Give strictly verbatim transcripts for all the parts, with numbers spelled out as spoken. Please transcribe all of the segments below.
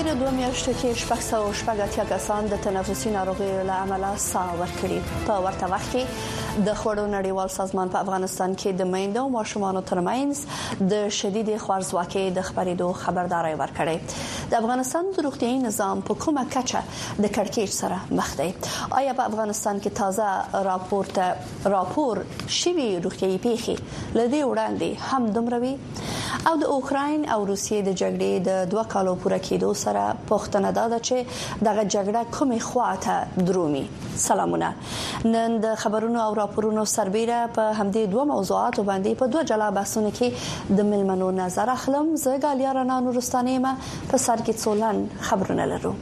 تیر دوه میاشتو کې شپږ سوه شپږ اتیا کسان د تنفسي ناروغیو له امله ساه ورکړي. په ورته وخت کې د خوړو نړیوال سازمان په افغانستان کې د میندو او ماشومانو ترمنځ د شدید خوارځواکۍ د خبرېدو خبرداري ورکړې. د افغانستان د روغتیايي نظام په کومه کچه د کړکېچ سره مخ دی؟ آیا په افغانستان کې تازه راپورته راپور شوي روغتیايي پیښې لدې وړاندې هم دومره وي؟ او د اوکراین او روسیې د جګړې د دوه کالو پوره کېدو سره پوښتنه ده چې دغه جګړه کومې خواته درومي. سلامونه. نن د خبرونو او راپورونو سربېره په همدې دوه موضوعاتو باندې په دوه جلا بحثونو کې د ملمنو نظر اخلم. زه ګالیا رڼا نورستاني ما په سر کې څولن خبرونه لرو.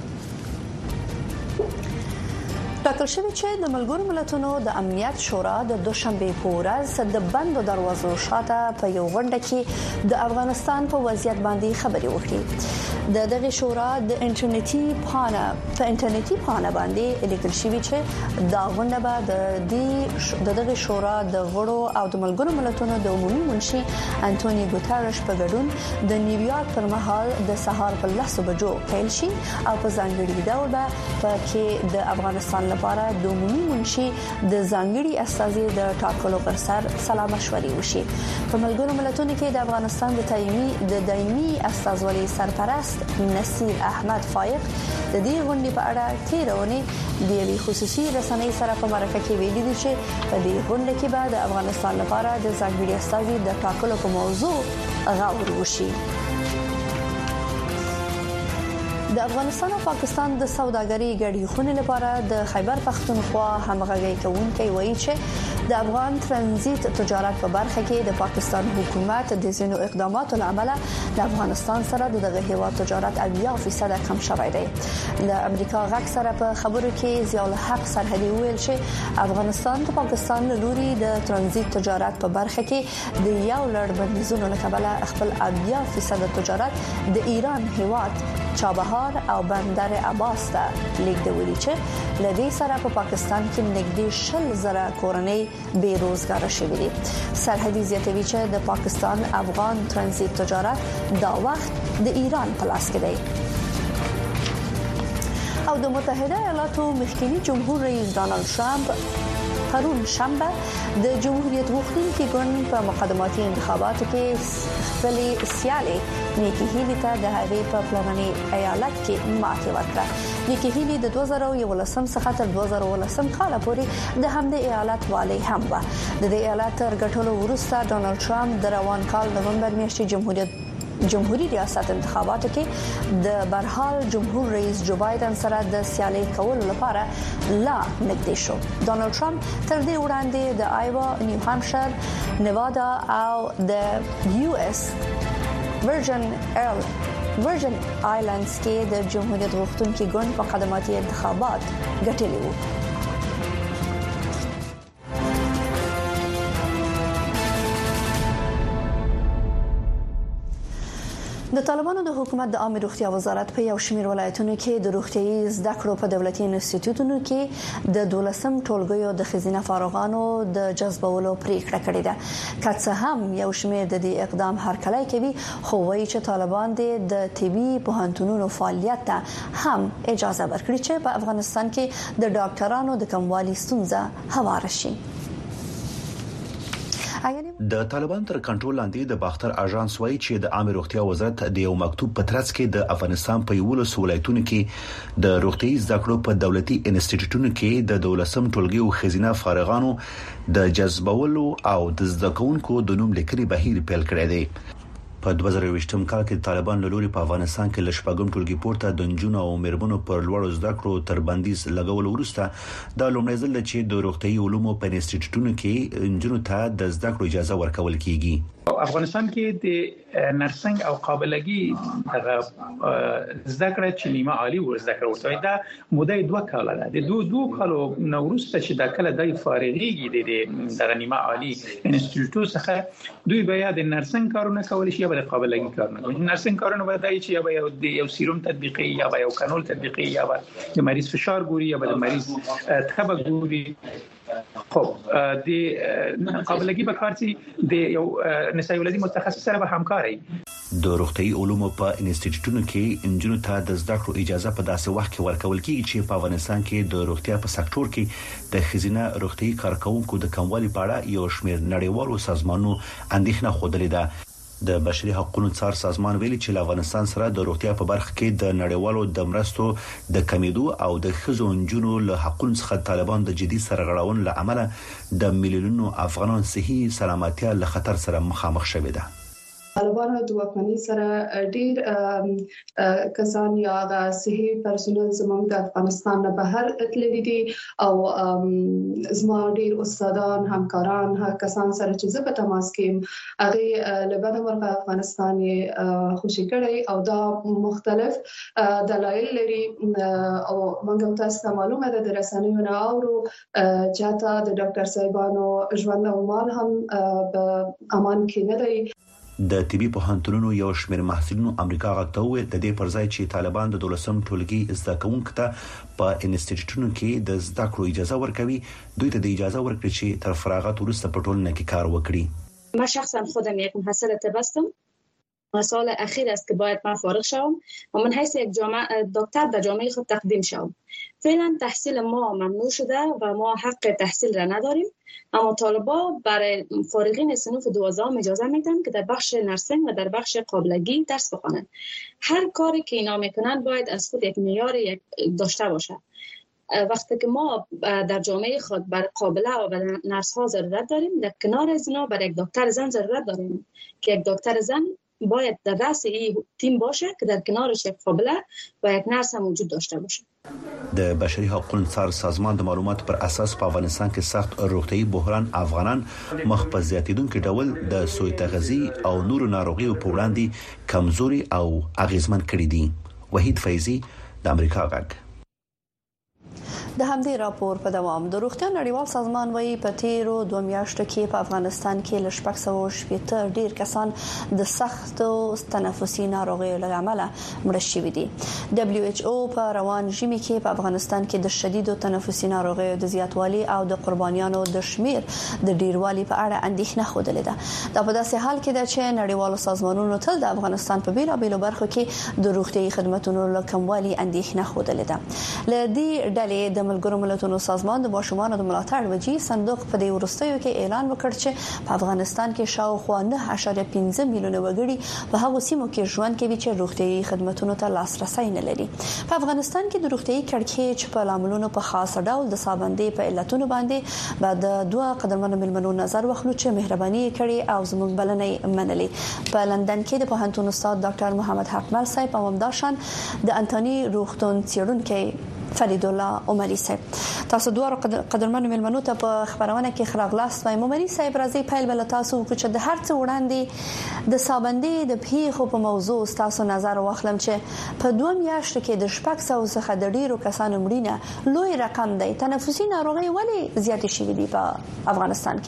ټاکل شوی چې د ملګرو ملتونو د امنیت شورا د دوشنبه په ورځ د بندو دروازو شاته په یو غونډه کې د افغانستان په وضعیت باندې خبرې وکړي. د دغه شورا د انټرنیټي پاڼه په انټرنیټي پاڼه باندې لیکل شوی چې دا غونډه به د دې د دغه شورا د غړو او د ملګرو ملتونو د عمومي منشي انټونی ګوتریش په ګډون د نیویارک پر مهال د سهار په لسو بجو پیل شي او په ځانګړي ډول به په کې د افغانستان لپاره د عمومي منشي د ځانګړي استازي د ټاکلو پر سر سلا مشورې وشي. په ملګرو ملتونو کې د افغانستان د دایمي د دایمي استازولۍ سرپرست نصیر احمد فایق د دې غونډې په اړه تیرونه د یوې خصوصي رسنۍ سره په مرکه کې ویلي دي چې په دې غونډه کې به د افغانستان لپاره د ځانګړي استازي د ټاکلو په موضوع غور وشي. د افغانستان او پاکستان د سوداګرۍ ګډې خونې لپاره د خیبر پختونخوا همغږي کوونکي وایي چې د افغان ترانزیت تجارت په برخه کې د پاکستان حکومت د زینو اقداماتو لامل د افغانستان سره دغه هیواد تجارت اویا فیصد کم شوی دی. د امریکا غږ سره په خبرو کې ضیاء الحق سرحدي ویل چې افغانستان د پاکستان له لوري د ترانزیت تجارت په برخه کې د یو لړ بندیزونو لکبله خپل اویا فیصد تجارت د ایران هیواد چابهار او بندر عباس ته لیږدولي چې لدې سره په پاکستان کې نږدې شل زره کورنۍ بې روزګاره شوي دي. سرحدي زیاتوي چې د پاکستان افغان ترانزیت تجارت دا وخت د ایران په لاس کې دی. او د متحده ایالاتو مخکنی جمهور رئیس ډانلډ ټرمپ پرون شنبه د جمهوریت غوښتونکي ګوند په مقدماتي انتخاباتو کې خپل سیالي نیکی هیلی ته د هغې په پلاني ایالت کې ماتې ورکړه. نیکی هیلی د دوه زره یولسم څخه تر دوه زره اوولسم کال پورې د همدې ایالت والی هم و. د دې ایالت تر ګټلو وروسته ډانلډ ټرمپ د روان کال نومبر میاشتې جمهوریت جمهوریت ریاست انتخاباتو کې د برحال جمهور رئیس جو بایدن سره د سیالي کولو لپاره لا نږدې شو. ډانلډ ټرمپ تر دې وړاندې د آیوا، نیو هامشایر، نیوادا او د یو اس ورجن ایرل ورجن آیلندز کې د جمهوریت غوښتونکي ګوند په مقدماتي انتخابات ګټلي وو. د طالبانو د حکومت د عامه روغتیا وزارت په یو شمېر ولایتونو کې د روغتیايي زده کړو په دولتي انسټیټیوټونو کې د دولسم ټولګیو د خزینه فارغانو د جذبولو پریکړه کړې ده. که څه هم یو شمېر د دې اقدام هرکلی کوي، خو وایي چې طالبان د طبي پوهنتونونو فعالیت ته هم اجازه ورکړي چې په افغانستان کې د ډاکټرانو د کموالي ستونزه هواره شي. د طالبان تر کنټرول لاندې د باختر اژانس وایي چې د عامه روغتیا وزارت د یو مکتوب په ترڅ کې د افغانستان په یولس ولایتونو کې د روغتیايي زده کړو په دولتي انسټیټیوټونو کې د دولسم ټولګیو خزینه فارغانو د جذبولو او د زده کوونکو د نوم لیکلي بهیر پیل کړی دی. په دوه زره یوویشتم کال کې طالبان له لوري په افغانستان کې لشپږم ټولګي پورته د نجونو او میرمنو پر لوړو زده کړو تر بندیز لګول وروسته د لومړي ځل چې د روغتیايي علومو په انسټیټیوټونو کې نجونو ته د زده کړو اجازه ورکول کیږي. افغانستان کې د نرسنګ او قابلګي دغه زده کړه چې نیمه عالی ور زده کړه ورته دا موده دوه کال ده. د دوه دوه کالو نوروسته چې د کله د فارغيږي د نیمه عالی انسټیټیوټ څخه دوی بیا د نرسنګ کارونه کول شي یا د قابلګي کارونه کوي. نرسنګ کارونه به دای چې یا یو سیروم تطبیقي یا یو کانول تطبیقي یا د مریض فشار ګوري یا د مریض تبه ګوري. خب د قابلګي په کار چې د یو نسایي ولادي متخصص سره به همکاري د روغتي علومو په انسټیټیوټونو کې انجونو ته د زده کړو اجازه په داسې وخت کې ورکول کیږي چې په افغانستان کې د روغتیا په سکتور کې د خزینه روغتي کارکونکو د کموالي په اړه یو شمېر نړیوالو سازمانونو اندېښنه خوده ده. د بشري حقوقو څار سازمان ویلي چې افغانستان سره د روغتیا په برخه کې د نړیوالو د مرستو د کمیدو او د خزو انجونو له حقوقو څخه طالبان د جدي سرغړون له امله د میلیونونو افغانان صحي سلامتیا له خطر سره مخامخ شوي دي. طالبانو د واکمنۍ سره ډیر کسان یا د صحي پرسونل زموږ د افغانستان نه بهر تللي دي او زما ډیر استادان همکاران هر کسان سره چې زه په تماس کې هغه لبنان ورغه افغانستان خوشی کړي او دا مختلف دلایل لري او موږ تاسو معلومه ده د رسنیو نه اورو چې تا د ډاکټر صاحبانو ژوند او مال هم په امان کې نه دی. د طبي پوهنتونونو یو شمېر محصلینو امریکا غاکته وې د دې پر ځای چې طالبان د دولسم ټولګي زده کوونکو ته په انسټیټیوټونو کې د زده کړو اجازه ورکوي دوی ته د اجازه ورکړي چې تر فراغت وروسته په ټولنه کې کار وکړي. ما شخصا خودم یک محصل تبستم سال اخیر است که باید من فارغ شوم و من حیث یک جامعه دکتر در جامعه خود تقدیم شوم. فعلا تحصیل ما ممنوع شده و ما حق تحصیل را نداریم، اما طالبا برای فارغین صنوف دوازدهم اجازه میدن که در بخش نرسینگ و در بخش قابلگی درس بخوانند. هر کاری که اینا میکنن باید از خود یک معیار یک داشته باشه. وقتی که ما در جامعه خود بر قابله و بر نرس ها ضرورت داریم، در کنار از اینا بر یک دکتر زن ضرورت داریم که یک دکتر زن باید در رأس این تیم باشه که در کنارش یک قابله و یک نرس هم وجود داشته باشه. د بشري حقوقو څار سازمان د معلوماتو پر اساس په افغانستان کې سخت روغتي بحران افغانان مخ په زیاتیدونکو ډول د سوی تغذیه او نورو ناروغیو په وړاندې کمزوري او اغیزمن کړي دي. وحید فیضی د امریکا غږ. د همدې راپور په دوام د روغتیا نړیوال سازمان وايي په تیرو دوه میاشتو کې په افغانستان کې ل شپږ سوه شپږ ډیر کسان د سختو تنفسي ناروغیو له امله مړه شوي دي. دبليو ایچ او په روان ژمي کې په افغانستان کې د شدیدو تنفسي ناروغیو د زیاتوالي او د قربانیانو د شمیر د ډیروالي په اړه اندېښنه خوده ده. دا په داسې حال کې ده چې نړیوالو سازمانونو تل د افغانستان په بیلابېلو برخو کې د روغتي خدماتو له کموالي اندېښنه خوده ده. لدې ډلې د ملګرو ملتونو سازمان د ماشومانو د ملاتړ وجي صندوق په دې وروستیو کې اعلان وکړ چې په افغانستان کې شاوخوا نه اعشاریه پنځه میلیونه وګړي په هغو سیمو کې ژوند کوي چې روغتي خدماتو ته لاسرسي نه لري. په افغانستان کې د روغتي کړکېچ په لاملونو په خاص ډول د سابندې په علتونو باندې بعد دوه قدرمنو ملمنو نظر واخلو چې مهرباني کړي او زموږ بلنې منلې. په لندن کې د پوهنتون استاد ډاکټر محمد حقمل صاحب او همداشان د انټونی روغتون څېړونکي فرید الله عمری صاحب تاسو دوه قدرمنو ملمنو ته په خبرونه کې خراغلاست وایم. عمری صاحب راځي پیل بل تاسو چې د هر څه وړاندې د سابندې د پیښو په موضوع تاسو نظر واخلم چې په دوه میاشتو کې د شپږ سوه څخه د ډیرو کسانو مړینه لوی رقم دی. تنفسي ناروغي ولې زیاتې شوې دي په افغانستان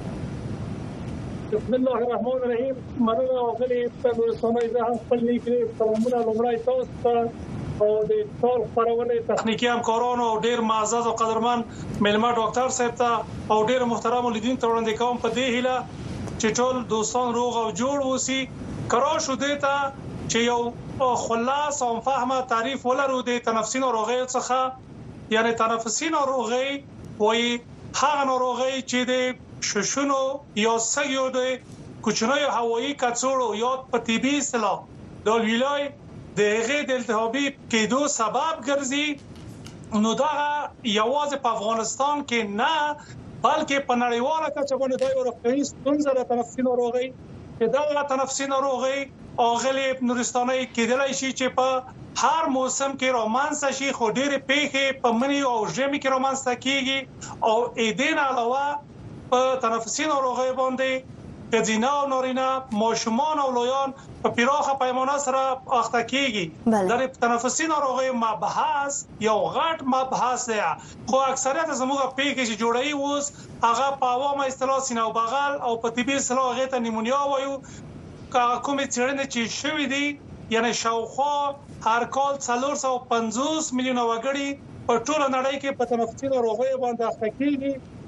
کې؟ بسم الله الرحمن الرحیم. مننه غلي په رسنۍ زه خپل لیکلي سلامونه لومړی تاسو ته او د ټول خبرونه تخنیکی همکارانو او ډیر معزز او قدرمن ملما ډاکټر صاحب ته او ډیر محترم لیدونکو ته وړاندې کوم په دې هیله چې ټول دوستان روغ او جوړ اوسي. کرا شو دیتا چې یو خلاص او فهمه تعریف ولرو د تنفسي ناروغیو څخه. یعنی تنفسي ناروغي وایي هغه ناروغي چې د ششونو یا سګیو د کوچنیو هوایی کڅوړو یا په طبي اصطلاح د ویلای د هغه د التهابي کېدو سبب ګرځي. نو دا یوازې په افغانستان کې نه بلکې په نړیواله کچه باندې د روغتیايي ستونزې د تنفسي ناروغي چې دا تنفسي ناروغي اغلی نورستاني کېدلای شي چې په هر موسم کې رومانس شي خو ډېر پیښې په منی او ژمي کې رومانس کیږي او اې دین علاوه په تنفسي ناروغي باندې ځینې او نارینه ماشومان او لویان په پیراخه پیمانه سره اخته کیږي. در تنفسي ناروغي مبحث یو غټ مبحث دی خو اکثریت زموږ پیښې چې جوړي اوس هغه په عوامه اصطلاح سینه او بغل او په طبي اصطلاح هغه ته نیمونیا وایو. کومې څېړنې چې شوې دي یعنی شاوخوا هر کال څلور سوه پنځوس میلیونه وګړي په ټول نړۍ کې په تنفسي ناروغیو باندې اخته کیږي.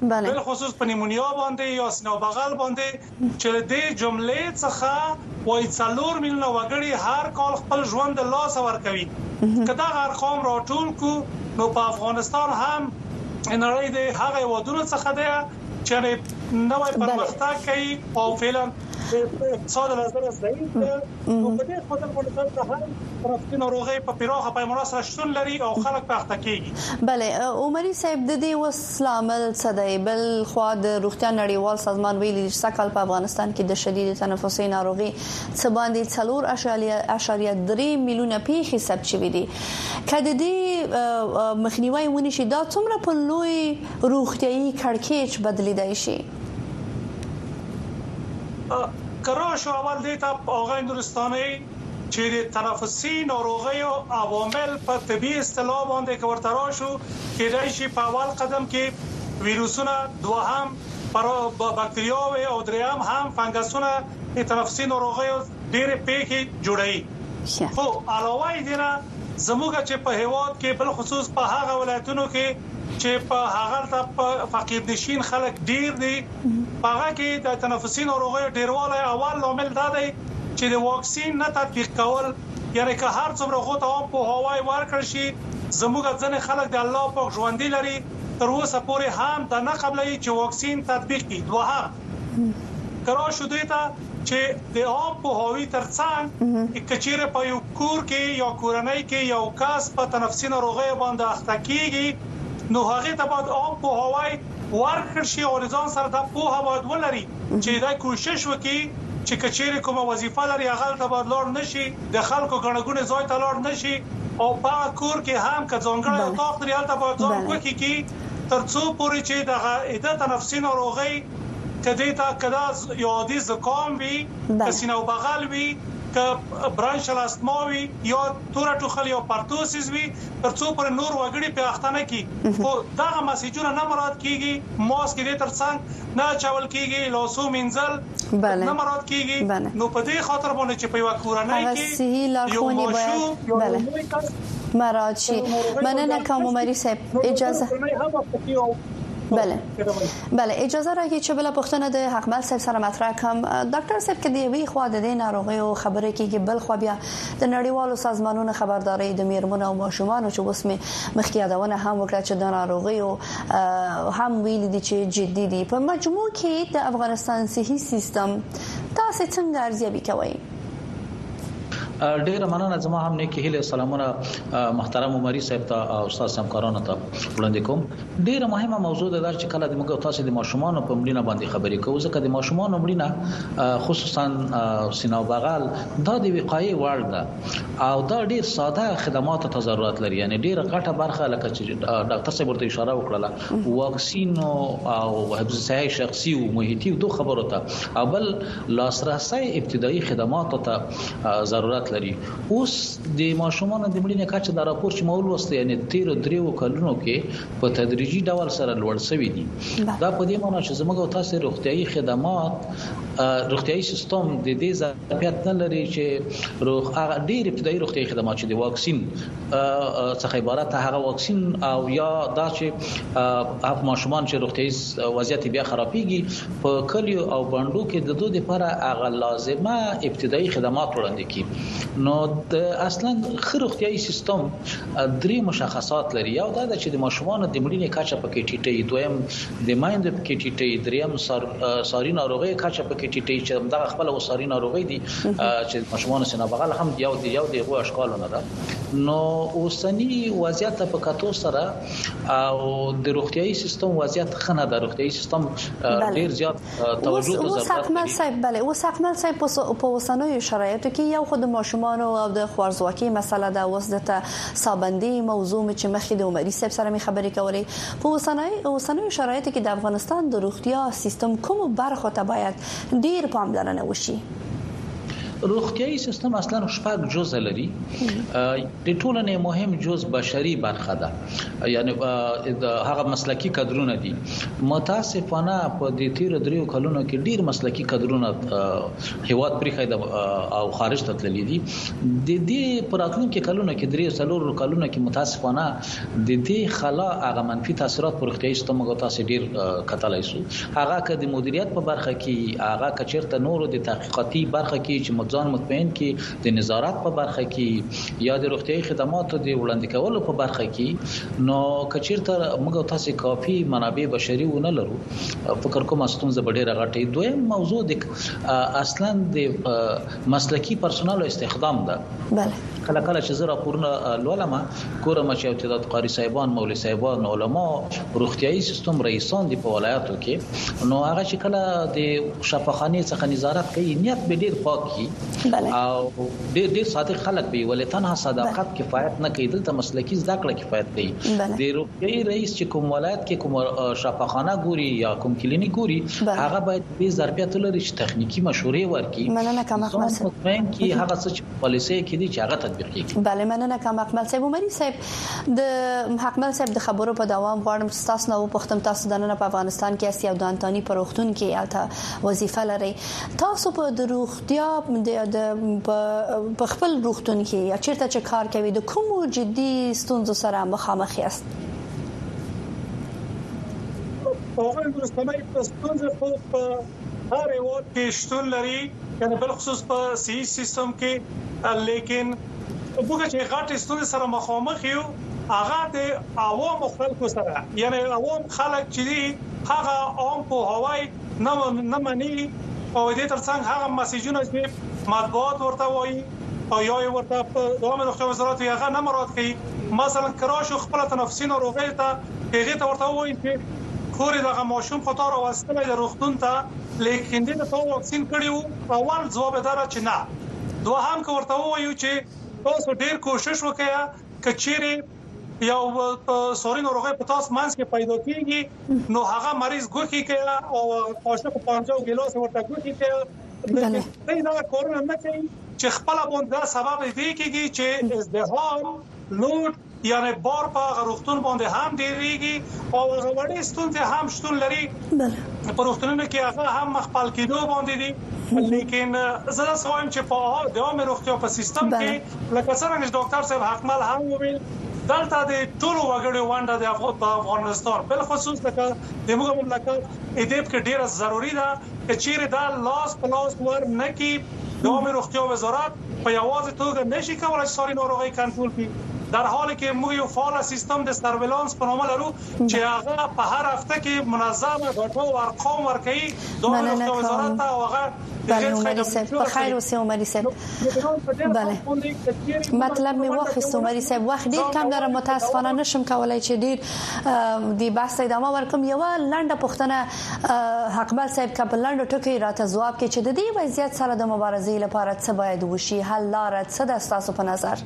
بل خصوص په نیمونیا باندې یا سینه بغل باندې چې د جملې څخه وای څلور میلیونه وګړي هر کال خپل ژوند د لاس ورکوي. کدا ارقام راټول کو نو په افغانستان هم نړۍ د هغه ودونو څخه ده چې نوې پرمختګ کوي او فعلا اقتصاد نظر ضعیف ده. نو په دې خاطر باندې ته هم پرفتي ناروغي په پیراغه پیمانه سره شتون لري او خلک په اخته کیږي. بله عمري صاحب د دې وسلامل صدای بل خو د روغتیا نړیوال سازمان ویلي چې سکهال په افغانستان کې د شدید تنفسي ناروغي څه باندې څلور اعشاریه درې میلیونه پیښې ثبت شوې دي. کله دې مخنیوي ونی شي دا څومره په لوی روغتيایي کړکېچ بدلیدای شي؟ کراش اول دیتا آقای نورستانی چې د تنفسي ناروغیو عوامل په طبي اصطلاح باندې کورترا شو کېدای شي په اول قدم کې ویروسونه، دوهم باکتریاوي او دریم هم فنګسونه د تنفسي ناروغیو ډېر پیښې جوړوي. خو علاوه دې نه زموږ چې په هیواد کې بل خصوص په هغه ولایتونو کې چې په هغه ته فقیر نشین خلک ډیر دي هغه کې د تنفسي ناروغیو ډیروالی اول عامل دا دی چې د واکسین نه تطبیق کول، یعنی که هر څومره غوته په هوای ورکړ شي زموږ ځنې خلک د الله پاک ژوندۍ لري تر اوسه پورې هم د نه قبلې چې واکسین تطبیق کړي. دوهم کرا شو دیتا چې د عام په هوی ترڅنګ کچېره په یو کور کې یا کورنۍ کې یو کس په تنفسي ناروغي باندې اخته کیږي نو هغه ته باید عام په هوای ورکړ شي او ځان سره د په هوا ولري چې دا کوشش وکړي چې کچېره کومه وظیفه لري هغه ته باید لور نشي د خلکو غړغړې ځای ته لور نشي او په کور کې هم که ځانګړی اتاق لري هلته باید ځان کوي کې ترڅو پورې چې د اده تنفسي ناروغي کدی تا کدا یو د زکام وی کسینو بغل وی ک برانشل استما وی یا تور ټوخل یا پارتوسیس وی ترڅو پر نور وګړي په اختانه کی خو دغه مسیجونه نه مراد کیږي ماسک دې ترڅنګ نه چاول کیږي لاسو منزل نه مراد کیږي نو په دې خاطر باندې چې په وکورانای کې یو ماشو بله مراد شي مننه کوم عمري صاحب اجازه بله بله اجازه راکړئ چې بل پښتنه د حقمل صاحب سره مطرح کوم. ډاکټر صاحب کې دی وی خو د دې ناروغي او خبره کېږي بل خو بیا د نړیوالو سازمانونو خبرداري د میرمنو او ماشومان چې اوس مې مخکې یادونه هم وکړه چې د ناروغي او هم ویل دي چې جدي دي. په مجموع کې د افغانستان صحي سیستم تاسو څنګه ارزیابي کوئ؟ ډیره مننه زما هم نیکی هیله سلامونه محترم عمري صاحب ته او استاد همکارانو ته وړاندې کوم. ډیره مهمه موضوع ده چې کله د موږ تاسو د ماشومان په مړینه باندې خبرې کوو ځکه د ماشومان مړینه خصوصا سینه بغل دا د وقایې وړ ده او دا ډیر ساده خدمات ته ضرورت لري. یعنی ډیره غټه برخه لکه چې ډاکټر صاحب ورته اشاره وکړه واکسین او حفظ صحي شخصي او محیطي دوه خبرو ته او بل لاسرسي ابتدایي خدمات ته ضرورت لري. اوس د ماشومان د مړینې کچه د راپور چې مول وسته یعنی تیر درې کلونو کې په تدریجي ډول سره لوړ شوی دي. دا په دې معنی چې زموږ تاسو روغتيایي خدمات روغتيایي سیستم د دې ظرفیت نه لري چې روغ هغه ډېر ابتدایي روغتيایي خدمات چې د واکسین څخه عبارت هغه واکسین او یا دا چې هغه ماشومان چې روغتيایي وضعیت بیا خرابېږي په کلیو او بانډو کې د دوه لپاره هغه لازمه ابتدایي خدمات وړاندې کیږي. نو د اصلا خروغتيایي سیستم درې مشخصات لري. یو دا چې د ماشومان د مړینې کچه پکې ټیټه، دویم د مایند پکې ټیټه، دریم ساري ناروغي کچه پکې ټیټه چې دا خپل وساري ناروغي دي چې ماشومان سینه بغل هم یو دی یو دی غو اشکالونه ده. نو اوسنی وضعیت په کتو سره او د روغتيایي سیستم وضعیت خنه د روغتيایي سیستم ډیر زیات توجه ته ضرورت لري. صاحب بله اوس حکمل صاحب په اوسنوي شرایطو کې یو خود ماشومان او د خوارزواکي مسله د وسدته سابندي موضوع چې مخکې د عمري صاحب سره می خبرې کولې په اوسنۍ اوسنۍ شرایطو کې د افغانستان د روغتیا سیستم کوم برخه ته باید ډیر پاملرنه وشي؟ روغتيایي سیستم اصلا شپږ جزء لري. د ټولنې مهم جزء بشري برخه ده، یعنی هغه مسلکی کادرونه دي. متاسفانه په دې تیر دریو کلونو کې ډیر مسلکی کادرونه هیواد پرې او خارج ته تللي دي. د دې پراتلونکو کلونو کې درې څلور کلونو کې متاسفانه د دې خلا هغه منفي تاثیرات پر روغتيایي سیستم غو تاسو ډیر کتلای شو. هغه که د مدیریت په برخه کې، هغه که چیرته نورو د تحقیقاتي برخه کې چې ځان مطمئن کې، د نظارت په برخه کې یا د روغتيایي خدماتو د وړاندې کولو په برخه کې، نو کچیرته موږ تاسو کافي منابع بشري ونه لرو. فکر کوم ستونزه ډیره غټه. دویم موضوع د اصلا د مسلکی پرسونل استخدام ده. بله کله کله چې زه راپورونه لولم ګورم چې ابتداء قاری صاحبان، مولوی صاحبان، علما، روغتيایي سیستم رئیسان دي په ولایتو کې، نو هغه چې کله د شفاخانه څخه نظارت کوي نیت به ډیر پاک وي او ډیر ډیر صادق خلک وي، ولې تنها صداقت کفایت نه کوي، دلته مسلکی زده کړه کفایت کوي. د روغتيایي رئیس چې کوم ولایت کې کوم شفاخانه ګوري یا کوم کلینیک ګوري، هغه باید به ظرفیت لري چې تخنیکی مشورې ورکړي. مننه کوم احمد صاحب. مطمئن کی هغه څه پالیسي کې دي چې هغه تطبیق کیږي. بله مننه کوم احمد صاحب. عمري صاحب د احمد صاحب د خبرو په دوام غواړم تاسو نو پختم تاسو د نن په افغانستان کې اسی او د انټونی پروختون کې الته وظیفه لري. تاسو په د روغتیا د په خپل روغتون کې یا چیرته چې کار کوي د کوم جدي ستونزو سره مخامخ یاست؟ هغه ورستنۍ په ستونزې په هر یو کې شتون لري، یعنی بل خصوص په صحي سیستم کې، لیکن وګورئ چې غاټ ستونزې سره مخامخ یو هغه د عوام خلکو سره، یعنی عوام خلک چې هغه عام په هوای نه نه مني او دې ترڅنګ هغه میسجونه چې مطبوعات ورته وایي او یا ورته په عامه روغتیا وزارت هغه نه مراد کوي. مثلا کراشو خپل تنفسي ناروغي ته هغه ته ورته وایي چې خوري دغه ماشوم خطر او واستلې د روغتون ته، لیکن دې ته واکسین کړیو. اول جواب دار چې نه. دوهم که ورته وایي چې تاسو ډیر کوشش وکړئ کچېره یو سوري ناروغي په تاسو منځ کې پیدا کیږي، نو هغه مریض ګوخي کوي او قاشق پنځو ګلاس ورته ګوخي کوي. دا نه کورونا نه کوي چې خپل باندې سبب دی کیږي چې ازدحام لوټ یعنی بار په روغتون باندې هم ډیریږي او غوړې ستونزې هم شتون لري. په روغتونونو کې هغه هم خپل کېدو باندې دي، لیکن زه سوایم چې په د عامه روغتیا په سیستم کې لکه څنګه ډاکټر صاحب حکمل هم ویل دلته د ټولو وګړو ونده د افغانستان بل خصوص لکه د موږ مملکت ادب کې ډیره ضروری ده چې چیرې دا لاس په لاس ور نه کی د عامه روغتیا وزارت په یوازې توګه نشي کولای ساري ناروغي کنټرول کړي، در حالی که ما یو فعال سیستم د سرویلانس په نامه لرو چې هغه په هر هفته کې منظم ډاټا او ارقام ورکوي د عامه روغتیا وزارت ته. هغه بله عمري صاحب په خیر اوسې عمري صاحب. بله مطلب می واخیست عمري صاحب، وخت ډیر کم داره، متاسفانه نشم کولای چې ډیر د بحث ادامه ورکم. یو لنډه پوښتنه حقمل صاحب کا په لنډو ټکي راته ځواب کې چې د دې وضعیت سره د مبارزې لپاره څه باید وشي، حل لاره څه ده تاسو په نظر؟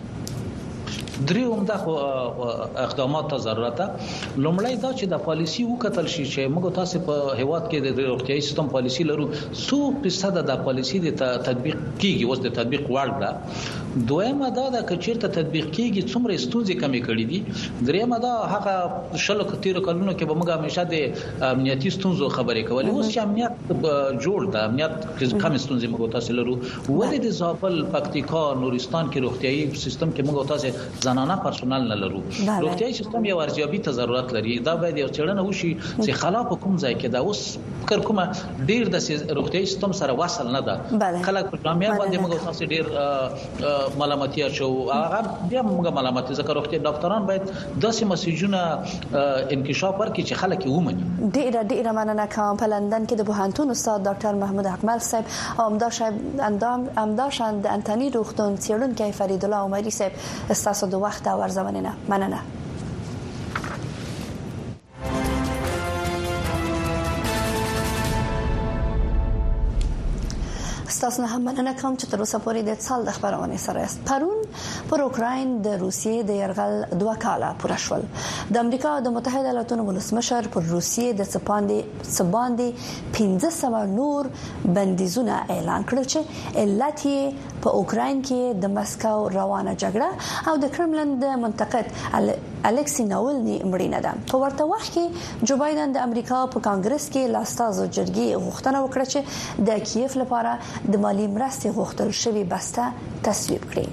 درې عمده اقدامات ته ضرورت ده. لومړی دا چې د پالیسی وکتل شي چې موږ تاسو په هیواد کې د روغتيایي سیستم پالیسی لرو، څو فیصد د پالیسی د تطبیق کیږي اوس د تطبیق وړ ده. دویمه دا د کچیرته تطبیق کیږي څومره ستونزې کمی کړې دي. دریمه دا هغه شلو کتیرو کلونو کې به موږ همیشه د امنیتي ستونزو خبرې کولې، اوس چې امنیت جوړ ده، امنیت کم ستونزې موږ تاسو لرو. ولې د زابل، پکتیکا، نورستان کې روغتيایي سیستم کې موږ تاسو زنانه پرسونل نه لرو؟ روغتيایي سیستم یو ارزیابي ته ضرورت لري. دا باید یو څېړنه وشي چې خلا په کوم ځای کې دا اوس فکر کومه ډیر د روغتيایي سیستم سره وصل نه ده. خلک په جامعه باندې موږ تاسو ډیر ملامتي شو، هغه بیا موږ ملامتي ځکه روغتي ډاکټران باید داسې مسیجونه انکشاف ورکړي چې خلک یې ومني. ډیر ډیر مننه کوم. په لندن کې د پوهنتون استاد ډاکټر محمود حکمل صاحب او امدا صاحب اندام امدا شاند د انټونی روغتون څېړونکی فرید الله عمري صاحب استاسو د وخت او ارزونې نه مننه. ستاسو نه هم مننه کوم چې تر اوسه پورې د اتصال د خبرونه سره است. پرون پر اوکراین د روسیې د يرغل دوه کاله پوره شول. د امریکا د متحده ایالاتونو ولسمشر پر روسیې د سپاندې سباندې پنځه سوه نور بندیزونه اعلان کړل چې علت یې په اوکراین کې د مسکو روانه جګړه او د کرملن د منتقد الکسی ناولني مړینه ده. په ورته وخت کې جو بایدن د امریکا په کانګرس کې لاستازو جرګې غوښتنه وکړه چې د کیف لپاره د مالی مرستې غوښتل شوی بسته تصویب کړي.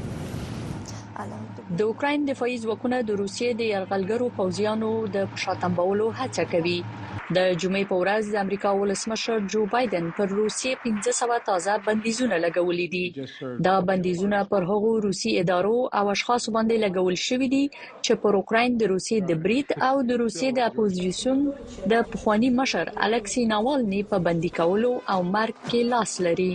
د اوکراین دفاعي ځواکونه د روسیې د یرغلګرو پوځیانو د شاتمبولو هڅه کوي. د جمعې په ورځ د امریکا ولسمشر جو بایدن پر روسیې پنځه سوه تازه بندیزونه لګولې دي. دا بندیزونه پر هغو روسي ادارو او اشخاص باندې لګول شوی دي چې پر اوکراین د روسیې د برید او د روسیې د اپوزیسیون د پخوانی مشر الکسی ناولني په بندي کولو او مرګ کې لاس لري.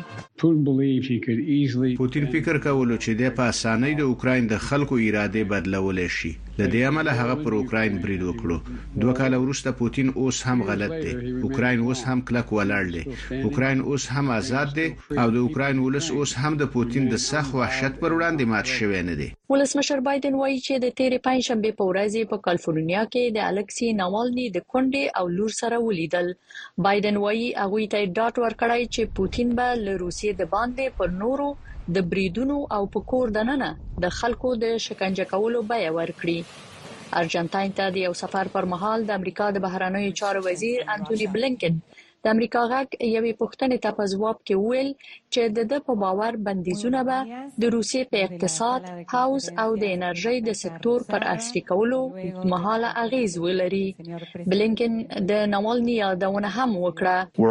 پوتین فکر کولو چې د په اسانۍ د اوکراین د خلکو اراده بدلول شي. د دې عمله هغه پر اوکراین برید وکړو. دوه کال وروسته پوتین اوس هم غلط دی. اوکراین اوس هم کلک ولاړ دی. اوکراین اوس هم آزاد دی او د اوکراین ولس اوس هم د پوتین د سخت وحشت پر وړاندې مات شوی نه دی. ولسمشر بایدن وایي چې د تیرې پنځشنبه په ورځ په کالیفورنیا کې د الکسی ناولني د کونډې او لور سره ولیدل. بایدن وایي هغه ته ډاټ ورکړای چې پوتین به له روسیې د باندې پر نورو د بریدونو او په کور دننه د خلکو د شکنجه کولو بیه ورکړي. ارجنټاین ته د یو سفر پر مهال د امریکا د بهرنیو چارو وزیر انټونی بلینکن د امریکا غاک یوې پوښتنې ته په ځواب کې ویل چې د د په باور بندیزونه به د روسیې په اقتصاد، هاوس او د انرژي د سکتور پر عصري کولو مهاله اغیز ولري. بلینکن د ناولني یادونه هم وکړه.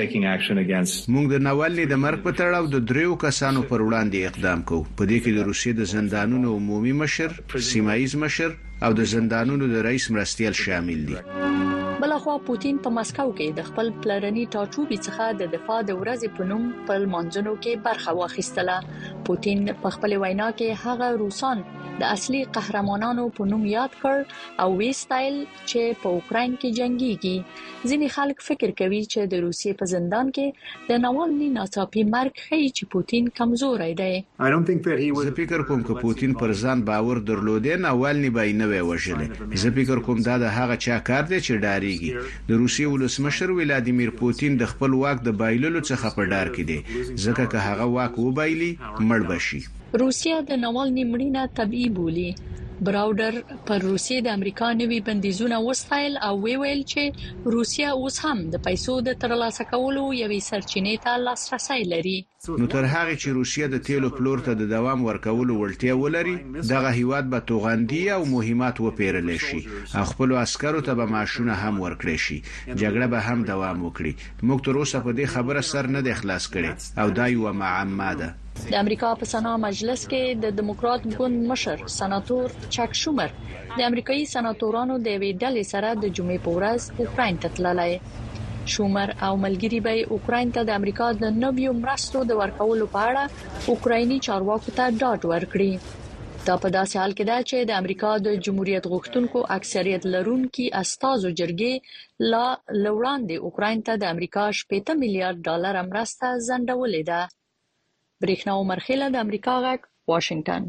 موږ د ناولني د مرګ په تړاو د دریو کسانو پر وړاندې اقدام کوو. په دې کې د روسیې د زندانونو عمومي مشر، سیمایي مشر او د زندانونو د رئیس مرستیال شامل دي. بلخوا پوتین په مسکو کې د خپل پلرني ټاټوبي څخه د دفاع د ورځې په نوم په مانځنو کې برخه واخیستله. پوتین په خپل وینا کې هغه روسان د اصلي قهرمانانو په نوم یاد کړ او ویستایل چې په اوکراین کې جنگيږي. ځینې خلک فکر کوي چې د روسیې په زندان کې د ناولني ناڅاپي مرګ ښیي چې پوتین کمزوري دی. زه فکر کوم چې پوتین پر ځان باور درلودي ناولني به نه وي وژلې. زه فکر کوم دا د هغه چا کار دی چې ډاري. د روسیې ولسمشر ولادیمیر پوتین د خپل واک د بایللو څخه په ډار کې دی ځکه که هغه واک وبایلی مړ بشي. روسیه د ناولني مړینه طبيعي بولي. براودر پر روسیې د امریکا نوي بندیزونه وستایل او ویل چې روسیه اوس هم د پیسو د ترلاسه کولو یوې سرچینې ته لاسرسي لري. نو تر هغه چې روسیه د تیلو پلور ته د دوام ورکولو وړتیا ولري دغه هیواد به توغندي او مهمات وپیرل شي او خپل عسکرو ته به معاشونه هم ورکړي شي. جګړه به هم دوام وکړي. موږ تر اوسه په دې خبره سر نه د اخلاص کړي او دا یو معما ده. د امریکا په سنا مجلس کې د دیموکرات ګوند مشر سناتور چک شومر د امریکایي سناتورانو د ویډیو ډلې سره د جمعې په ورځ اوکراین ته تللی. شومر او ملګری به اوکراین ته د امریکا د نویو مرستو د ورکولو په اړه اوکرایني چارواکو ته ډاډ ورکړي. دا په داسې حال کې ده چې د امریکا د جمهوریت غوښتونکو اکثریت لرونکي استازو جرګې لا لوړاندې اوکراین ته د امریکا شپږ میلیارډ ډالر مرسته ځنډولې ده. برېښنا عمرخیله د امریکا غاک واشنگټن.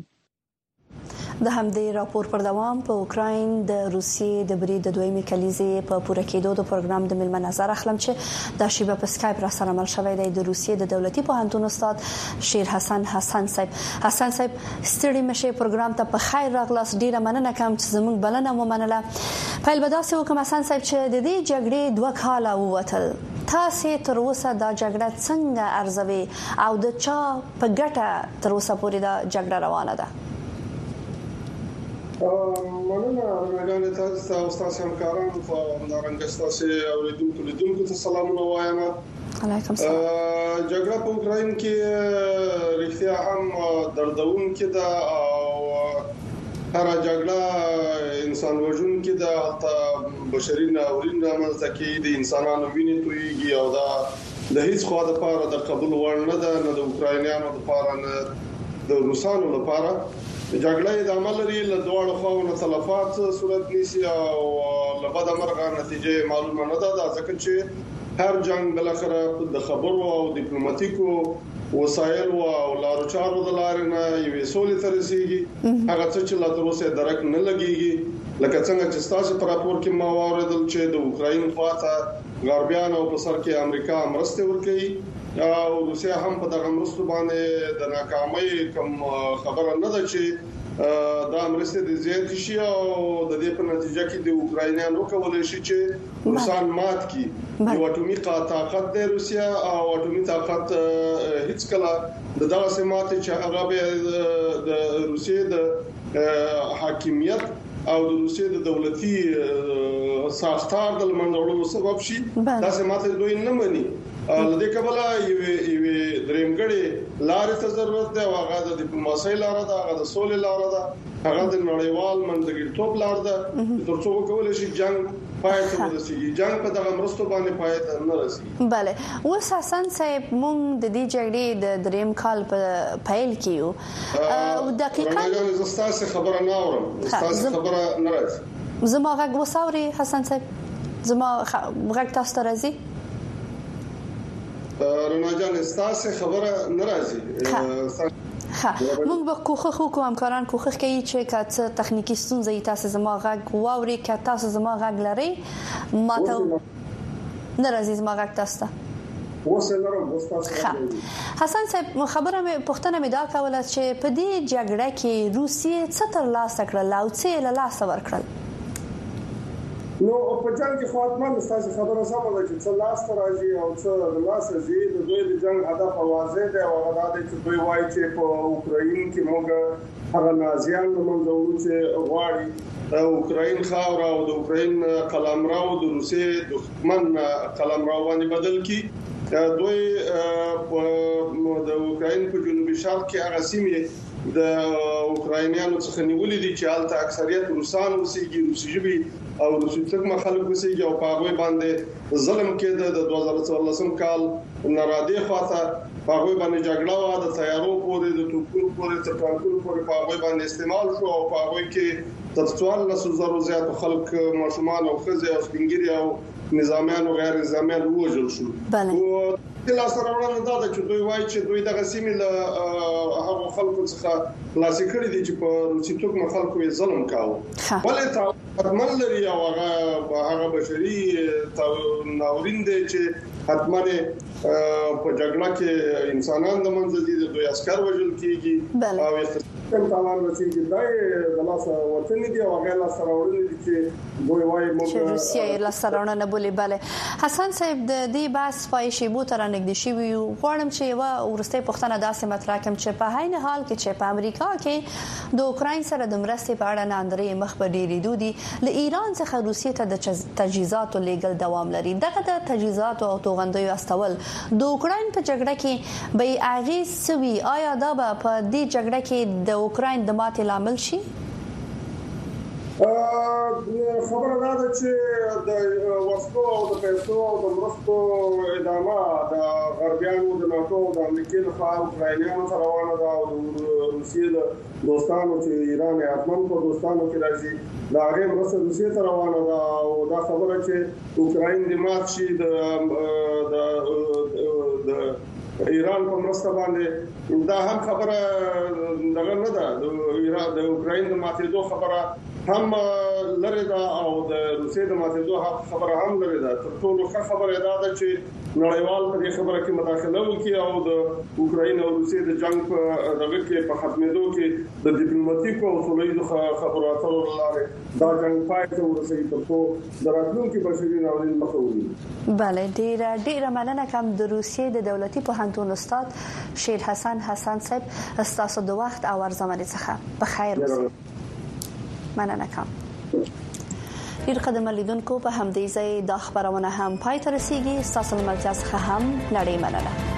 د همدې راپور پر دوام په اوکراین د روسیې د برید د دویمې کلیزې په پوره کېدو د پروګرام د ملمن نظر اخلم چې د شیبه په اسکایپ را سره مل شوی دی د روسیې د دولتي پوهنتون استاد شیر حسن حسن صاحب. حسن صاحب ستړي مشه پروګرام ته په خیر راغلاست. ډیره مننه کوم چې زموږ بلنه ومنله. پیل به داسې وکم حسن صاحب چې د دې جګړې دوه کاله ووتل. تاسو تر اوسه دا جګړه څنګه ارزوي او د چا په ګټه تر اوسه پورې دا جګړه روانه ده؟ مننه ورګانې تاسو ته او تاسو همکاران په همدارنګه تاسو اوریدونکو لیدونکو ته سلامونه وایم. علیکم السلام. جګړه په اوکراین کې رښتیا هم دردونکې ده او هر جګړه انسان وژونکې ده. حتی بشري ناورین رامنځته کوي. د انسانانو وینې تویږي او دا د هیڅ خوا لپاره د قبول وړ نه ده، نه د اوکراینیانو لپاره نه د روسانو لپاره. جګړه د عمل لري له دوه خواونو تلفات صورت نیسي او له بده مرغه نتیجه معلومه نه ده ځکه چې هر جنگ بلخره د خبرو او ډیپلوماټیکو وسایل او لارو چارو د لارې نه یوې سولې ته رسیږي هغه څه چې لا تر اوسه درک نه لګيږي لکه څنګه چې تاسو پر راپور کې ما واردل چې د اوکرين خواته غربيان او په سر کې امریکا مرسته ورکړي او روسیا هم په دغه مرستو باندې د ناکامۍ کوم خبره نه ده چې دا مرسته د زیات شي او د دې په نتیجه کې د اوکراینانو کولای شي چې روسان مات کړي یو اټومي طاقت د روسیا او اټومي طاقت هیڅ کله د دغه سمات چې هغه به د روسیې د حاکمیت او د روسیې د دولتي ساختار د منځوړلو سبب شي دا سمات دوی نه مني لدې کبله یو یو درېمګړي لارې ته ضرورت ده هغه د ډیپلوماسۍ لار ده هغه د سولې لار ده هغه د نړیوال منځګړیتوب لار ده ترڅو وکولای شي جنگ پای ته ورسیږي جنگ په دغه مرستو باندې پای ته نه رسیږي bale اوس حسن صاحب مونږ د دې جګړې د دریم کال په پیل کېو او دقیقاً زه ستاسو خبره نه اورم ستاسو خبره نه راځي زما غږ وساوري حسن صاحب زما غږ تاسو ته راځي رڼا جان ستاسو خبره ناراضي ها موږ به کوخه کوو همکاران کوخه کوي چې کاڅ تخنیکی ستونزې تاسو زما غږ واوري که تاسو زما غږ لري ماته ناراضي زما غږ تاسو حسن صاحب خبره مې پښتنه مې دا کوله چې په دې جګړه کې روسیې څه تر لاس کړل او څه له لاس ورکړل نو په جنگ کې خاطمان ستاسو خبره سمه ده چې څه لاس راځي او څه د لاس راځي د دوی د جنگ هدف واضح دی او هغه دا چې دوی وایي چې په اوکرين کې موږ هغه نازیان منځو چې غواړي اوکرين خاور او د اوکرين قلمرو د روسي دښمن قلمرو باندې بدل کی دوی د اوکرين په جنوبي شرق کې هغه سیمه د اوکراینیانو څخه نیولې دي چې حالت اکثریت روسان اوسېږي روسي ژبي او روسي څخه خلک اوسېږي او په هغه باندې ظلم کېده د دوه زره څوارلسم کال نارادي خواته په هغه باندې جګړه و د تیارو پورې د توپونو پورې تر ټانکونو پورې په هغه باندې استعمال شو او په هغه کې تر څوارلس زره زیات خلک ماشومان او خزې او سپینګری او نظامیان او غیر نظامیان وژل شو بله لا سره ورانه دا چې دوی وایي چې دوی دغه سیمه له هغه خلکو څخه خلاصي کړی دي چې په روسي توګه خلکو یې ظلم کاوه ولې حتمن لري او هغه هغه بشري ناورین دي چې حتمن په جګړه کې انسانان د منځ دي د دوی عسكر وژل کیږي او کوم تمام رسیدي دا د لاس ورتنې دي او هغه لا سره ورنې دي چې دوی وایي موږ روسیا یې لا سره ورنه بولی bale حسن صاحب د دې باس پایشي بو تر نګد شي وي غواړم چې یو ورسته پښتنه داسې مطرح کوم چې په هاین حال کې چې په امریکا کې د اوکرين سره د مرستې په اړه ناندري مخ په ډیری دودي له ایران څخه روسیې ته د تجهیزاتو لیګل دوام لري دغه د تجهیزاتو او توغندیو استول د اوکرين په جګړه کې به اغیز سوي آیا دا په دې جګړه کې د اوکرين د ماتې لامل شي خبره دا ده چې د وسلو او د پیسو او د مرستو ادامه د غربیانو د ناتو او د امریکای لخوا اوکراینانو سره روانه ده او د روسیې د دوستانو چې ایران یې اتمن په دوستانو کې راځي دا هغه مرسته روسیې ته روانه ده او دا خبره چې اوکراین د مات شي د د ایران په مرسته باندې دا هم خبره دغه نه ده د ایران د اوکراین د ماتېدو خبره هم لري دا او د روسیې د ماتېدو خبره هم لري دا تر ټولو ښه خبره ده چې نړیوال په دې خبره کې مداخله وکړي او د اوکراین او روسیې د جنگ په دغه کې په ختمېدو کې د ډیپلوماټیکو او سولې خبرو اترو لاره دا جنگ پای ته ورسېږي تر څو د راتلونکي بشري ناورین مخه ونیسي bale ډیره ډیره مننه کوم د روسیې د دولتي پوهنتون استاد شیر حسن حسن صاحب تاسو د وخت او ارزمنې څخه په خیر اوسئ مننه کوم ډیر قدم لیدونکو په همدې ځای د خبرونه هم پای ته رسیدي تاسو ملتیا څخه هم نړۍ مننه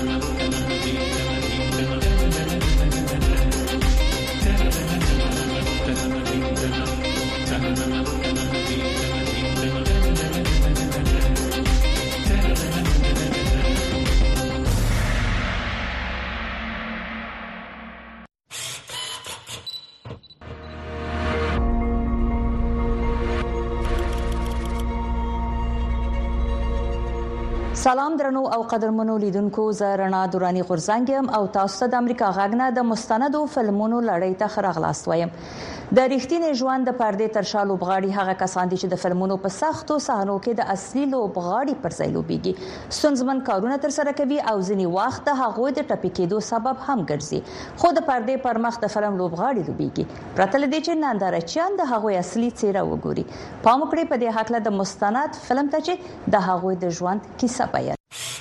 سلام درنو او قدرمنو لیدونکو زه رڼا دورانی غورځنګم او تاسو ته د امریکا غاګنه د مستندو فلمونو لړۍ ته خراغلاست وایم. د ریښتینی ژوند د پردې تر شا لوبغاړي هغه کسان دي چې د فلمونو په سختو صحنو کې د اصلي لوبغاړي پر ځای لوبيږي، ستونزمن کارونه تر سره کوي او ځینی وخت د هغوی د ټپي کېدو سبب هم ګرځي. خو د پردې پر مخ د فلم لوبغاړي لوبيږي پرته لدې چې نندارچیان د هغوی اصلي څیره وګوري. پام وکړئ په دې حق له د مستند فلم ته چې د هغوی د ژوند کیسه بیان.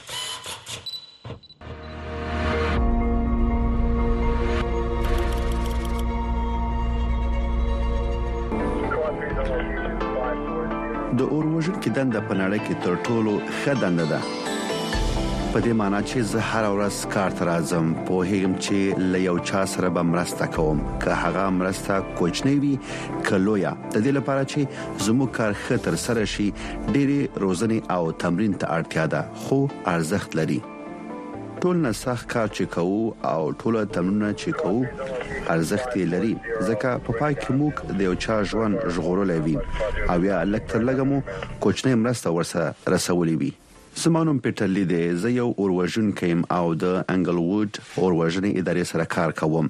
د اوروژن کې دنده په نړۍ کې تر ټولو ښه دنده ده. په دې معنی چې زه هر ورځ کار ته راځم، په هیڅ چې له یو چا سره به مرسته کوم، که هغه مرسته کوچنی وي کلویا، د دې لپاره چې زموږ کار ښه تر سره شي ډېری روزنې او تمرین ته اړتیا ده، خو ارزښت لري. ټول نسخ کار چې کوو او ټول تمرینونه چې کوو ارزښت لري، ځکه په پای کې موږ د یو چا ژوند ژغورلای وي او یا لکتر لګمو کوچنی مرسته ورسره رسولې وي. زمانوم پیټر لی دی، زه یو اوروژن کیم او د انګلوود اوروژن ادارې سره کار کوم.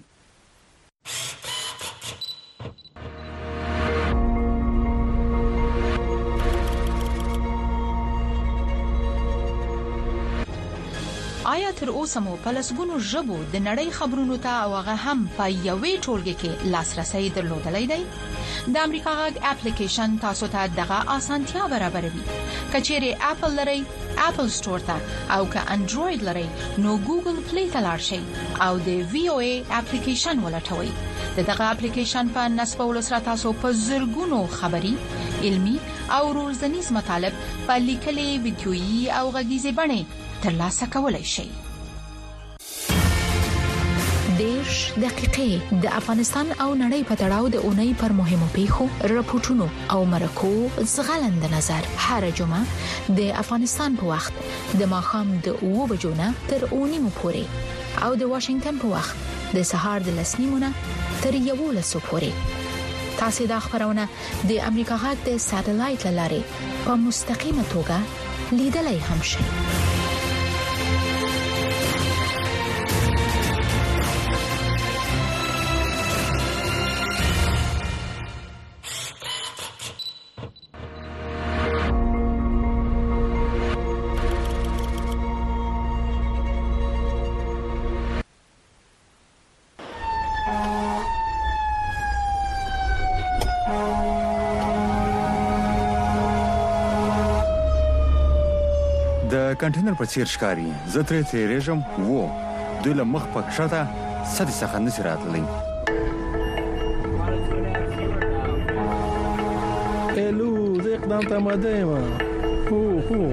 آیا تر اوسه مو په لسګونو ژبو د نړۍ خبرونو ته او هغه هم په یوې ټولګه کې لاسرسي درلودلای دی؟ د امریکا غږ اپلیکیشن تاسو ته دغه اسانتیا برابروي. کچېره اپل لري، اپل سٹور ته، او که انډراید لري نو ګوګل پلی ته لاړ شئ او د وی او ای اپلیکیشن ولټوئ. دغه اپلیکیشن په نصبولو سره تاسو په زرګونو خبري، علمي او روزنیز مطالب په لیکلي، ویډیويي او غږیزي بڼه ترلاسه کولای شئ. دیش دقیقې د افغانستان او نړۍ په تړاو د اونۍ پر مهمو پیښو، راپورټونو او مرکو زغلند نظر هر جمعه د افغانستان په وخت د ماښام د اوه بجو نه تر اوه نیمو پورې او د واشنگټن په وخت د سهار د لس نیمو نه تر یوولسو پورې. تاسو د خبرونه د امریکا غږ د ساتلایت لارې په مستقیمه توګه لیدلای هم شئ. د کنټینر په څیر ښکاری، زه ترې تیرېږم وو دوی له مخ په کښته سدي څخه نشي راتللی. الو زه اقدام ته آماده یم. هو هو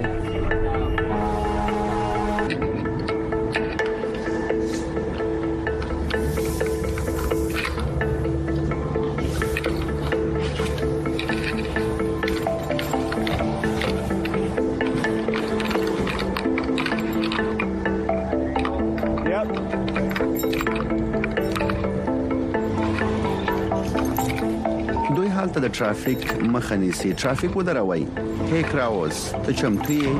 د ټرافیک مخه نیسي. ټرافیک ودروي. هی کراوس ته چمتو یې؟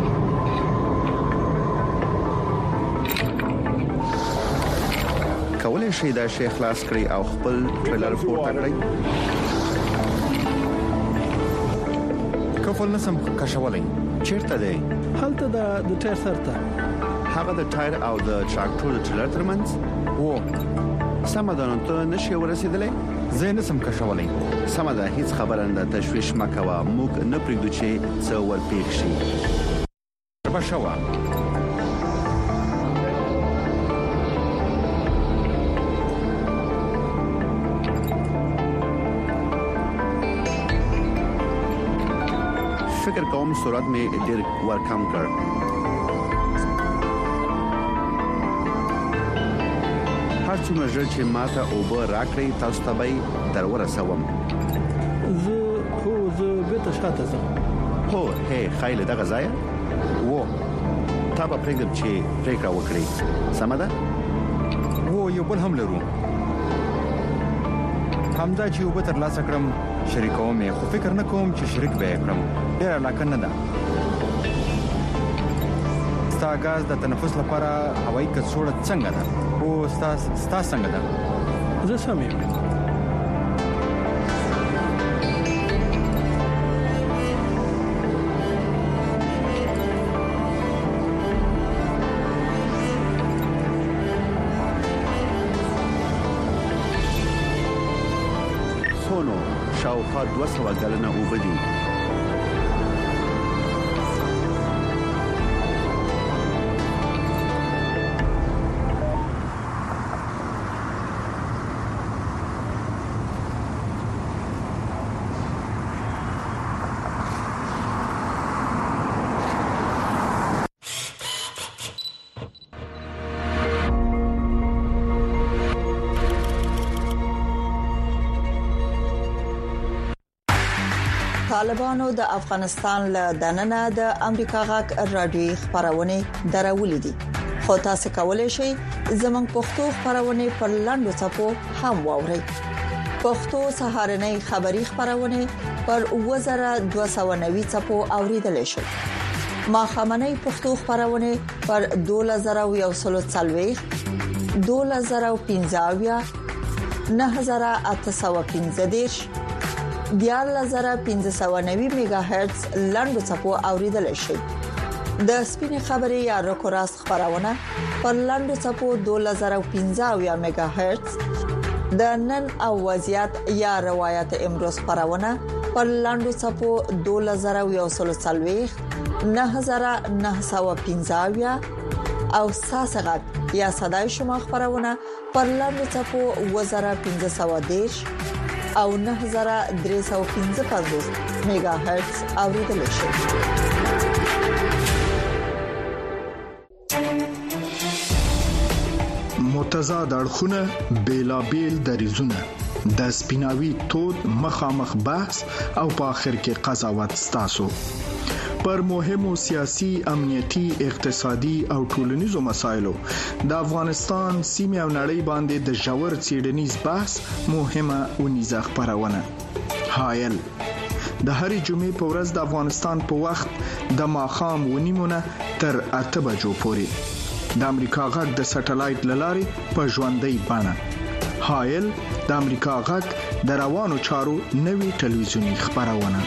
کولای شئ دا شی خلاص کړئ او خپل ټریلر پورته کړئ. کفل نسم کښولای. چیرته دی؟ هلته د ټایر سره. هغه د ټایر او د ټراکټور د ټریلر ترمنځ وو. سمدان ته نشي ورسېدلې؟ زه نسم کښولای. سمه ده، هیڅ خبره نه، تشویش مکوه، موږ نه پرېږدو چې څه ورپېښ شي. بشوا فکر کوم سرعت مې ډېر ورکم کړ. هر څومره ژر چې ماته او به راکړی تاسو ته به درورسوم. زه خو زه به تاسو ته هو هي خایله دغه ځای وو تا به پرېږدم چې پریکړه وکړي. سم ده؟ وو یو بل هم لرو. همدا چې یو به تر لاسه کړم شریکوم یې، خو فکر نه کوم چې شریک به کړم. ډېر علاقه نه ده. ستا غاز د تنفس لپاره هوایي کڅوړه څنګه ده؟ او ستا ستا څنګه ده؟ زه سم یم. خونو شاوخوا دوه سوه ګلنه اوبه دي. طالبانو د افغانستان له دننه د امریکا غاک رادیوي خبرونه درولې دي. خو تاسو کولای شئ زموږ پښتو خبرونه پر لاندو څپو هم واورئ. پښتو سهارنۍ خبری خبرونه پر وزره دوه سوه نوي څپو اوریدل شي. ما خامنۍ پښتو خبرونه پر دوه زره یو سل څلويخ دوه زره پنځه نه هزار اته سوه پنځه دیرش دیار زره پنځه سوه نوي میگا هرتز لاندو څپو اوریدل شي. د سپینې خبرې یا رکوراس خبرونه پر لاندو څپو دوه زره پنځه میگا هرتز، د نن او وضعیت یا روایت امروز خبرونه پر لاندو څپو دوه زره یو سل څلويخ نه هزار نه سوه پنځه او ساسغت یا صداي شما خبرونه پر لاندو څپو وزره پنځه سوه دیرش او نه هزار درې سوه پنځه پنځوس میگا هرتز اوریدل شي. متضاد اړخونه بیلابیل دریزونه د سپیناوي تود مخامخ بحث او په اخر کې قضاوت ستاسو پر مهمو سیاسي، امنیتي، اقتصادي او ټولنیزو مسایلو د افغانستان سیمه او نړۍ باندې د ژور څېړنیز بحث مهمه ونیزه خبرونه. هایل د هرې جمعې په ورځ د افغانستان په وخت د ماخام ونیمونه تر اته بجو پورې د امریکا غږ د سټلایټ لارې په ژوندۍ بڼه. هایل د امریکا غږ د روانو چارو نوي ټلویزیونی خبرونه.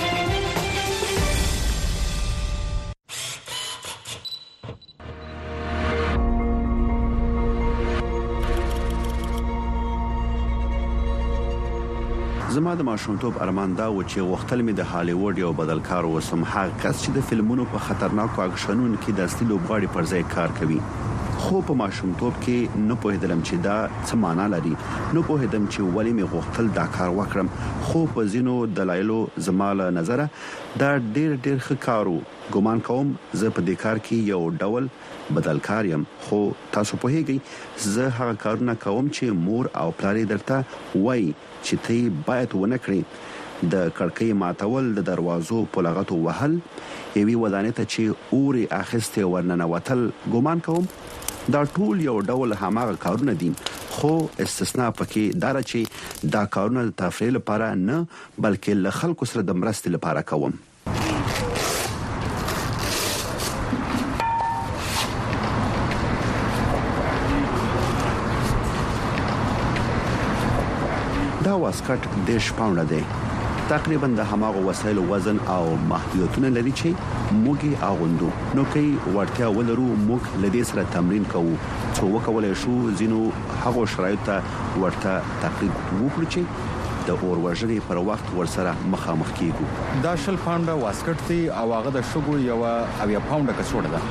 زما د ماشومتوب ارمان دا و چې وختل می د هالیوډ یو بدلکار وسم، هغه کس چې د فلمونو په خطرناکو اکشنونو کې د اصلي لوبغاړي پر ځای کار کوي. خو په ماشومتوب کې نه پوهیدم چې دا څه معنا لري، نه پوهیدم چې ولې می غوښتل دا کار وکړم. خو په زینو دلایلو زماله نظر دا ډېر ډېر ښه کارو. ګومان کوم زه په دې کار کې یو ډول بدلکار یم. خو تاسو په هیګي زه هغه کارونه کوم چې مور او پلار درته وای چې ته باید ونه کړې. د کړکۍ ماتول، د دروازو په لغتو وهل، یوې ودانې ته چې اوري اخیسته ورننه وتل، ګومان کوم دا ټول یو ډول هماغه کارونه دي. خو استثناء پکې دار چې دا کارونه د تفریح لپاره نه بلکې له خلکو سره د مرستې لپاره کوم. دا واسکټ دیش پاونډ دی. تقریبا د هماغه وسایل وزن او محدودیتونه لري چې موږ اغوندو. نو کې ورته ولرو موږ لدې سره تمرین کوو څو وکولای شو زینو هغه شرایط ورته تقریبا وکړو چې د اور وژنې پر وخت ورسره مخامخ کیږو. دا شل پاونډه واسکټ دی او هغه د شګو یو اویا پاونډه کڅوړه ده.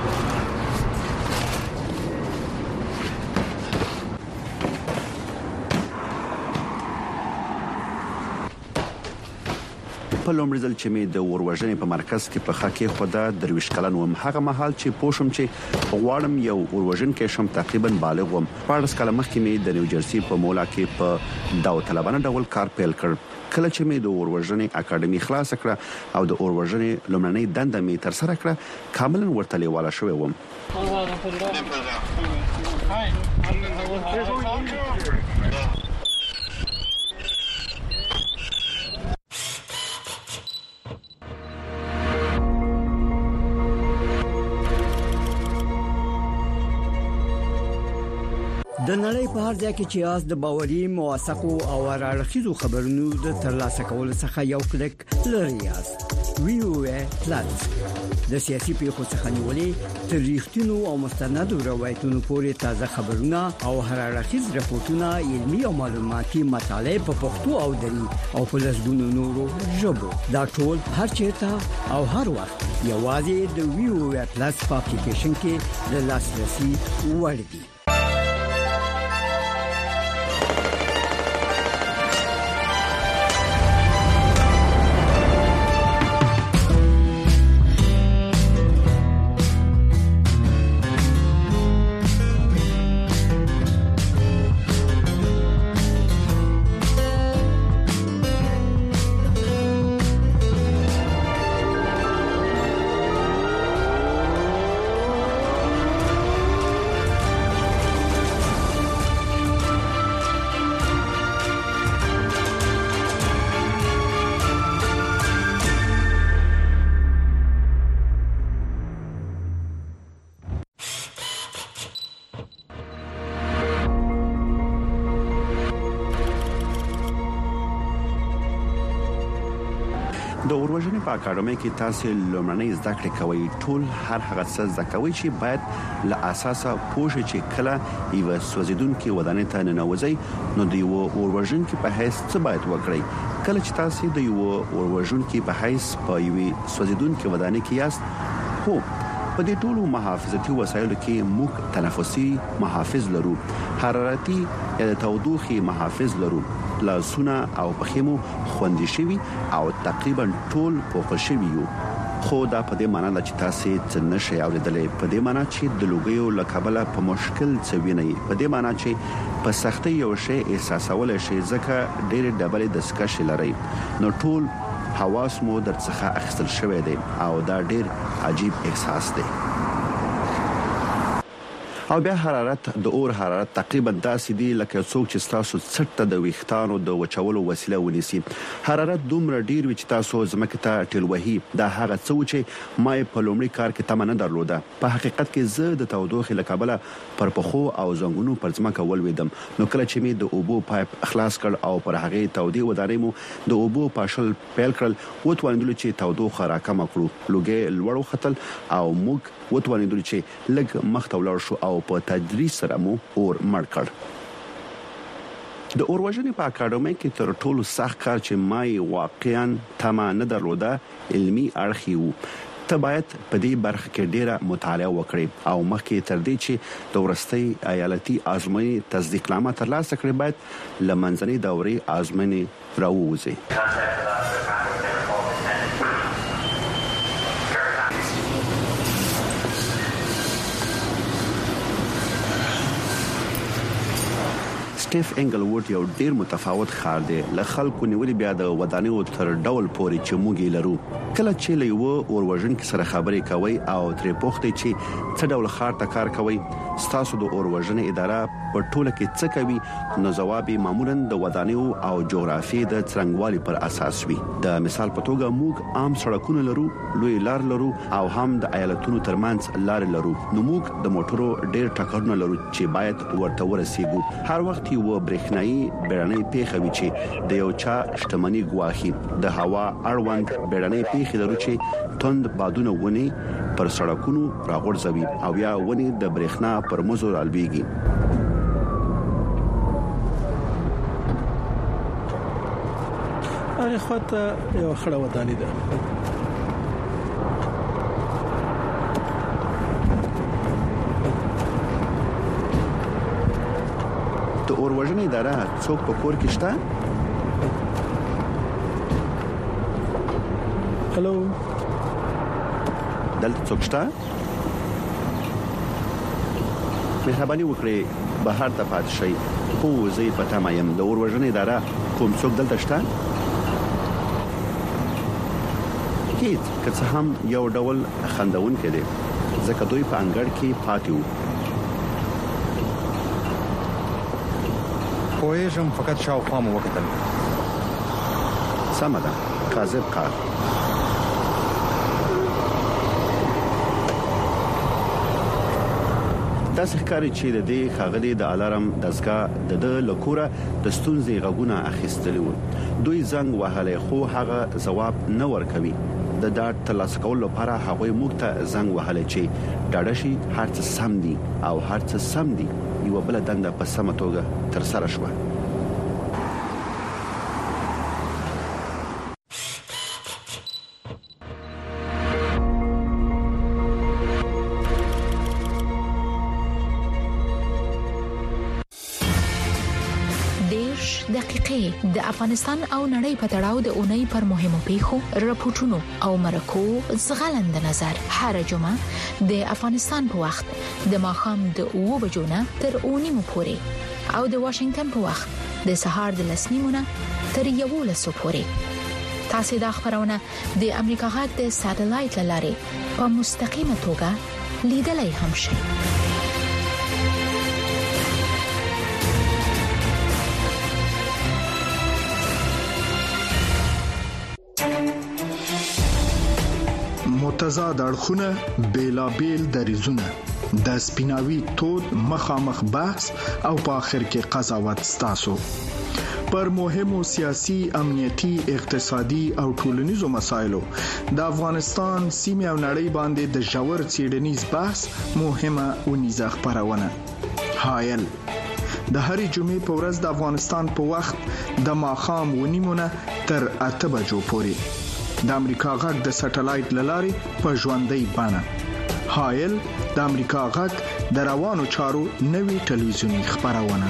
په لومړي ځل چې مې د اوروژنې په مرکز کې په خاکې خدا درویش کلن وم هغه مهال چې پوښم چې غواړم یو اوروژن کې شم تقریبا بالغ وم پارس کله مخکې مې د نیو جرسي په مولا کې په داوطلبانه ډول کار پیل کړ کله چې مې د اوروژنې اکیډمي خلاص کړه او د اوروژنې لومړنۍ دنده مې تر سره کړه کاملا ورته لیواله شوې وم د نړۍ په هر ځای کې چې یاست د باوري موثقو او راړخیزو خبرونو د ترلاسه کولو څخه یو کلیک لري یاست وی او ای پلس د سیاسي پیښو څخه نیولې تر ریښتینو او مستندو روایتونو پورې تازه خبرونه او راړخیز راپورټونه علمي او معلوماتي مطالب په پښتو او دری او په لسګونو نورو ژبو دا ټول هر چیرته او هر وخت یوازې د وی او ای پلس په اپلیکیشن کې د لاسرسي وړ دي د اوروژنې په اکیډمي کې تاسو لومړنۍ زده کړې کوئ ټول هر هغه څه زده کوئ چې باید له اساسه پوه شئ چې کله یو سوځیدونکو ودانۍ ته ننوځئ نو د یو اوروژن کې په هیڅ څه باید وکړئ کله چې تاسو د یو اوروژن کې په هیڅ په یو سوځیدونکو ودانۍ کې یاست هو په دې ټولو محافظتي وسایلو کې موږ تنفسي محافظ لرو حرارتي یا تودوخي محافظ لرو لاسونه او پخیمو خوندې شوی او تقریبا ټول پوښل شوی یو خو دا په دې معنی چې تاسو څه نشئ اوریدلې په دې معنی چې د لوګیو لکبله په مشکل څه ویني په دې معنی چې په سختي یو شی احساسول شي ځکه ډېر ډبل د سکش لري نو ټول حواس مو درڅخه اخیستل شوی دی او دا ډېر عجیب احساس دی او بیا حرارت د اور حرارت تقریبا داسې دی لکه څوک چې تاسو څټه د ویښتانو د وچولو وسیله ونیسي حرارت دومره ډیر وي چې تاسو زمکه ته ټلوهي دا هغه څه چې ما په لومړي کار کې تمنه درلوده په حقیقت کې زه د تودوخې لکبله پر پخو او زنګونو پر ځمکه ولویدم نو کله چې می د اوبو پایپ خلاص کړ او پر هغه تودي ودانې مو د اوبو پاشل پیل کړل وتوانیدل چې تودوخه راکم کړو لوګي لوړو خطل او موږ وتوانیدل چې لګ مخ ته ولاړ شو او په تدریج سره مو اور مړ کړ د اوروژنې په اکیډمي کې تر ټولو سخت کار چې مای واقعا تمه نه درلوده علمي اړخ یو ته باید په دې برخه کې ډیره مطالعه وکړې او مخکې تر دې چې د ورستۍ ایالتي ازموینې تصدیق نامه ترلاسه کړې باید لمنځنۍ دورې ازموینې راووځي سټیف انګلوډ یو ډیر متفاوت ښار دی له خلکو نیولې بیا د ودانیو تر ډول پورې چې موږ لرو کله چې له یو اوروژن کې سره خبرې کوي او ترې پوښتنه چې څه ډول ښار ته کار کوي ستاسو د اوروژن اداره په ټوله کې څه کوي نو جواب معمولا د ودانیو او جغرافي د څرنګوالي پر اساس وي د مثال په توګه موږ عام سړکونه لرو لوی لار لرو او هم د ایالتونو ترمنځ لار لرو نو موږ د موټرو ډیر ټکرونه لرو چې باید ورته ورسیږو هر وخت یو برېښنايي بیړنۍ پیښه وي چې د یو چا شتمنۍ ګواهي د هوا اړوند بیړنۍ پیښه لرو چې توند بادونه ونی پر سړکونو راغورځوي او یا ونی د برېښنا پر مزو رالويږي هغه خواته یو خړه ودانې ده د اوروژنې اداره څوک په کور کې شته هلو دلته څوک شته؟ مهرباني وکړئ بهر ته پات شئ. خو زه په تمه یم د اور وژنې اداره کوم څوک دلته شته؟ هیڅ که څه هم یو ډول خندون کړي ځکه دوی په انګړ کې پاتې وو. پوهیږم فقط شاوخوا مو وکتل. سمه ده کاذب کار. دا ښکاري چې د دې خاغلي د الارم دزګه د لکوره د ستونزې غږونه اخیستل وو. دوی زنګ وهلې خو هغه جواب نه ورکوي. د ډاټ ترلاسه کولو لپاره هغه موږ ته زنګ وهلې چې ډاډه شي هر څه سم دي او هر څه سم دي. یو بل دنده په سمه توګه تر سره شوه. دقیقې د افغانستان او نړۍ په تړاو د اونۍ پر مهمو پیښو راپورټونو او مرکو زغلند نظر هر جمعه د افغانستان په وخت د ماښام د اوو بجو نه تر اونیمو پورې او د واشنگټن په وخت د سهار د لسنیمو نه تر یوولسو پورې. تاسو د خبرونه د امریکا غږ د ساتلایت لارې په مستقیمه توګه لیدلای هم شئ. متضاد اړخونه بیلابیل دریزونه د سپیناوي تود مخامخ بحث او په اخر کې قضاوت ستاسو پر مهمو سیاسي، امنیتي، اقتصادي او ټولنیزو مسایلو د افغانستان سیمه او نړۍ باندې د ژور څېړنیز بحث مهمه ونیزه خبرونه. هایل د هرې جمعې په ورځ د افغانستان په وخت د ماښام ونیمونه تر اته بجو پورې د امریکا غږ د سټلایټ لارې په ژوندۍ بڼه. هایل د امریکا غږ د روانو چارو نوي ټلویزیونی خبرونه.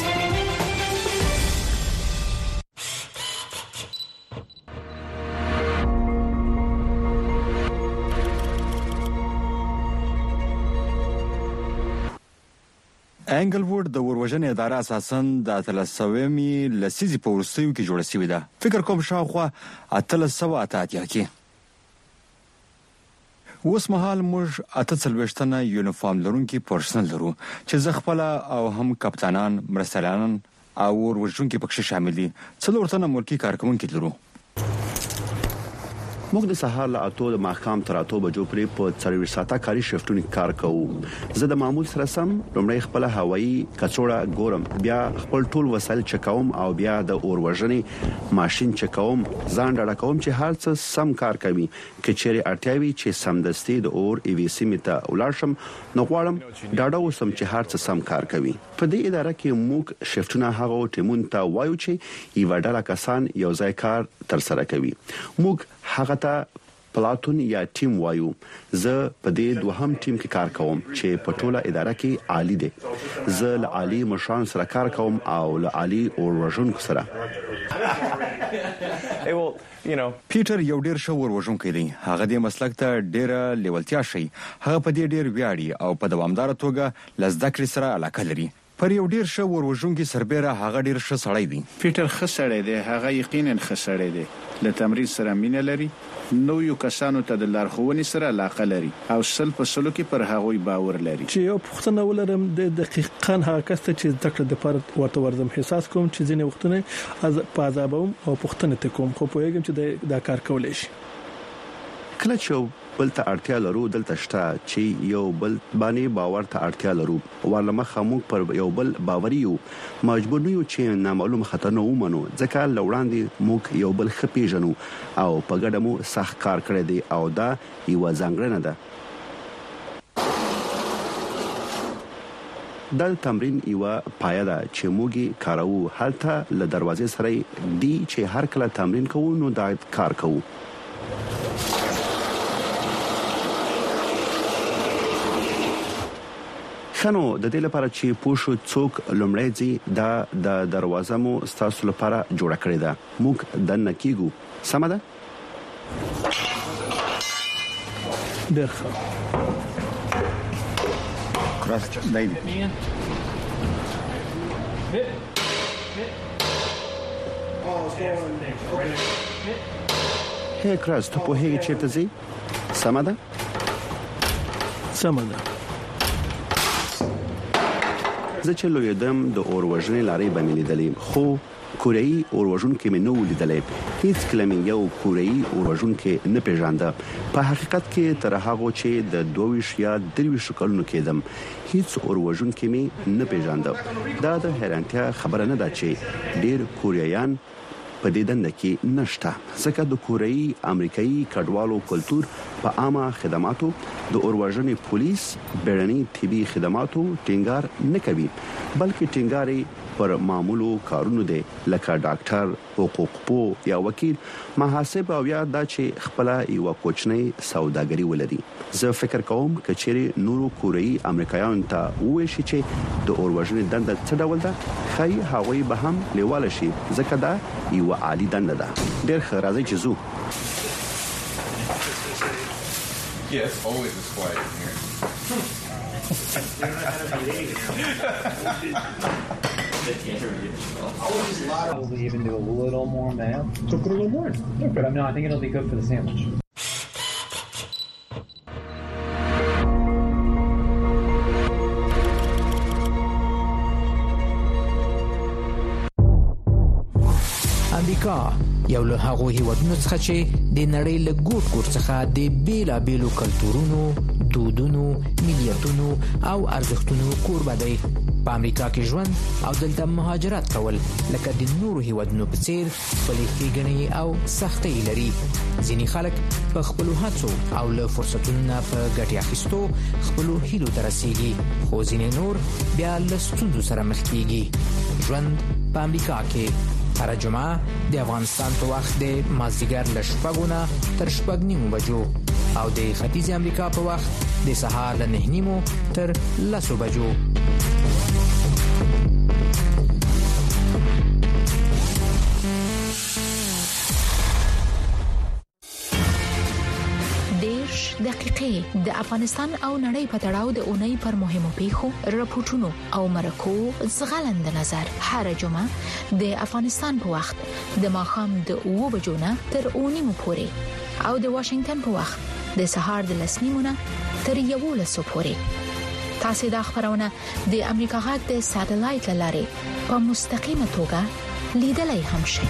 انګلوډ د وروژنې اداره اساساً د اتلسومي لسیزې په وروستیو کې جوړه شوې ده. فکر کوم شاوخوا اتلسو اتاتیا کې. اوس مهال موږ اته څلوېښتنه یونیفارم لرونکي پرسنل لرو چې زغپله او هم کپتانان، مرستیالان او وروژونکي پکې شامل دي. څلور تنه ملکی کارکونکي لرو. موږ د سهار له اته د ماښام تر اته بجو پورې په څلور ساعته کاري شفتونو کار کوو. زه د معمول سره سم لومړی خپل هوایي کڅوړه ګورم، بیا خپل ټول وسایل چکوم او بیا د اور وژنې ماشين چکوم. ځان ډاډه کوم چې هر څه سم کار کوي. کچېرې اړتیاوي چې سمدستي د اور ای وی سی میته ولارشم نو غواړم ډاډه اوسم چې هر څه سم کار کوي. په دې اداره کې موږ شفتونه هغه ټیمون ته وایو چې یو ډله کسان یو ځای کار تر سره کوي. موږ هغه ته پلاتون یا ټیم وایو. زه په دې دوهم ټیم کې کار کوم چې په ټوله اداره کې عالی دی. زه له عالی مشران سره کار کوم او له عالی اوروژونکو سره. پیټر یو ډیر ښه وروژونکی دی. هغه د مسلک ته ډیره لیوالتیا شي. هغه په دې ډیر ویاړي او په دوامدار توګه لزدکري سره علاقه لري. پر یو ډیر ښه وروژونکی سربېره هغه ډیر ښه سړی دی. پیټر ښه سړی دی. هغه یقینا ښه سړی دی. له تمرین سره مینه لري. نو یو کسانو ته د لارښوونې سره علاقه لري او سل په سلو کې پر هغوی باور لري. چې یو پښتنه ولرم د دقیقاً هغه کس ته چې ذکر د پر ورته ورزم حساس کوم چې ځینې وختونه از پازابوم او پښتنه ته کوم خو پوهیږم چې دا کار کولای شي. کله چې بل ته اړتیا لرو دلته شته چې یو بل باندې باور ته اړتیا لرو. ورلمه خموږ پر یو بل باوري یو. مجبور نه یو چې نامعلوم خطر نه ومنو ځکه لوړاندې موږ یو بل خپېژنو او په ګډه مو سخت کار کړی دی او دا یو ځانګړنه ده. دا تمرین یو پایه ده چې موږ کارو. هلته له دروازې سره دی چې هر کله تمرین کوو نو دا کار کوو. خنو د دې لپاره چې پوښو څوک لومړی ځي دا د دروازه مو ستاسو لپاره جوړ کړی ده. موږ د نکیګو سم ده. ډېر ښه کراس دای هي کراس ته په هغه چیرته زی سم ده سم ده زه چې لوی دم د اور وژنې لارې باندې لیدلې خو کوریايي اور وژونکو مې نو لیدلې هیڅ کلمې یو کوریايي اور وژونکو نه پیژانده په حقیقت کې تر هغه چې د دوه یا درویش کلونو کېدم هیڅ اور وژونکو مې نه پیژانده دا د حیرانتیا خبره نه ده چې ډېر کوریایان په دې دنده کې نشته ځکه د کوریايي امریکایي کډوالو کلچر په عامه خدماتو د اوروژنې پولیس بیړني طبي خدماتو ټینګار نه کوي بلکې ټینګاري پر معمولو کارونو دي لکه ډاکټر حقوقپو یا وکیل محاسب او یا د چې خپل یو کوچنی سوداګری ولري زه فکر کوم کچېری نورو کوریايي امریکایان ته وې شي چې د اوروژنې دنده څه ډول ده خای هغوی به هم لیواله شي ځکه دا یو عالی دنده ده ډېر ښه راځي چې زو Yes, always is quiet in here. Probably even do a little more mayo. So put a little more. Yeah, but I'm not. I think it'll be good for the sandwich. امریکا یو له هغو هیوادونو څخه چې د نړۍ له ګوټ ګوټ څخه د بیلابیلو کلتورونو، دودونو، ملیتونو او ارزښتونو کوربه دی. په امریکا کې ژوند او دلته مهاجرت کول لکه د نورو هیوادونو په څیر خپلې ښېګڼې او سختۍ لري. ځینې خلک په خپلو هڅو او له فرصتونو نه په ګټې اخیستو خپلو هیلو ته رسیږي، خو ځینې نور بیا له ستونزو سره مخ کیږي. ژوند په امریکا کې هر جمعه د افغانستان په وخت د مازدیګر له شپږو نه تر شپږ نیمو بجو او د ختیځ امریکا په وخت د سهار له نه نیمو تر لسو بجو. دقیقې د افغانستان او نړۍ په تړاو د اونۍ پر مهمو پیښو راپورټونو او مرکو زغلند نظر هر جمعه د افغانستان په وخت د ماښام د اوو بجو نه تر اوو نیمو پورې او د واشنگټن په وخت د سهار د لس نیمو نه تر یوولسو پورې. تاسو د خبرونه د امریکا غږ د ساتلایت لارې په مستقیمه توګه لیدلای هم شئ.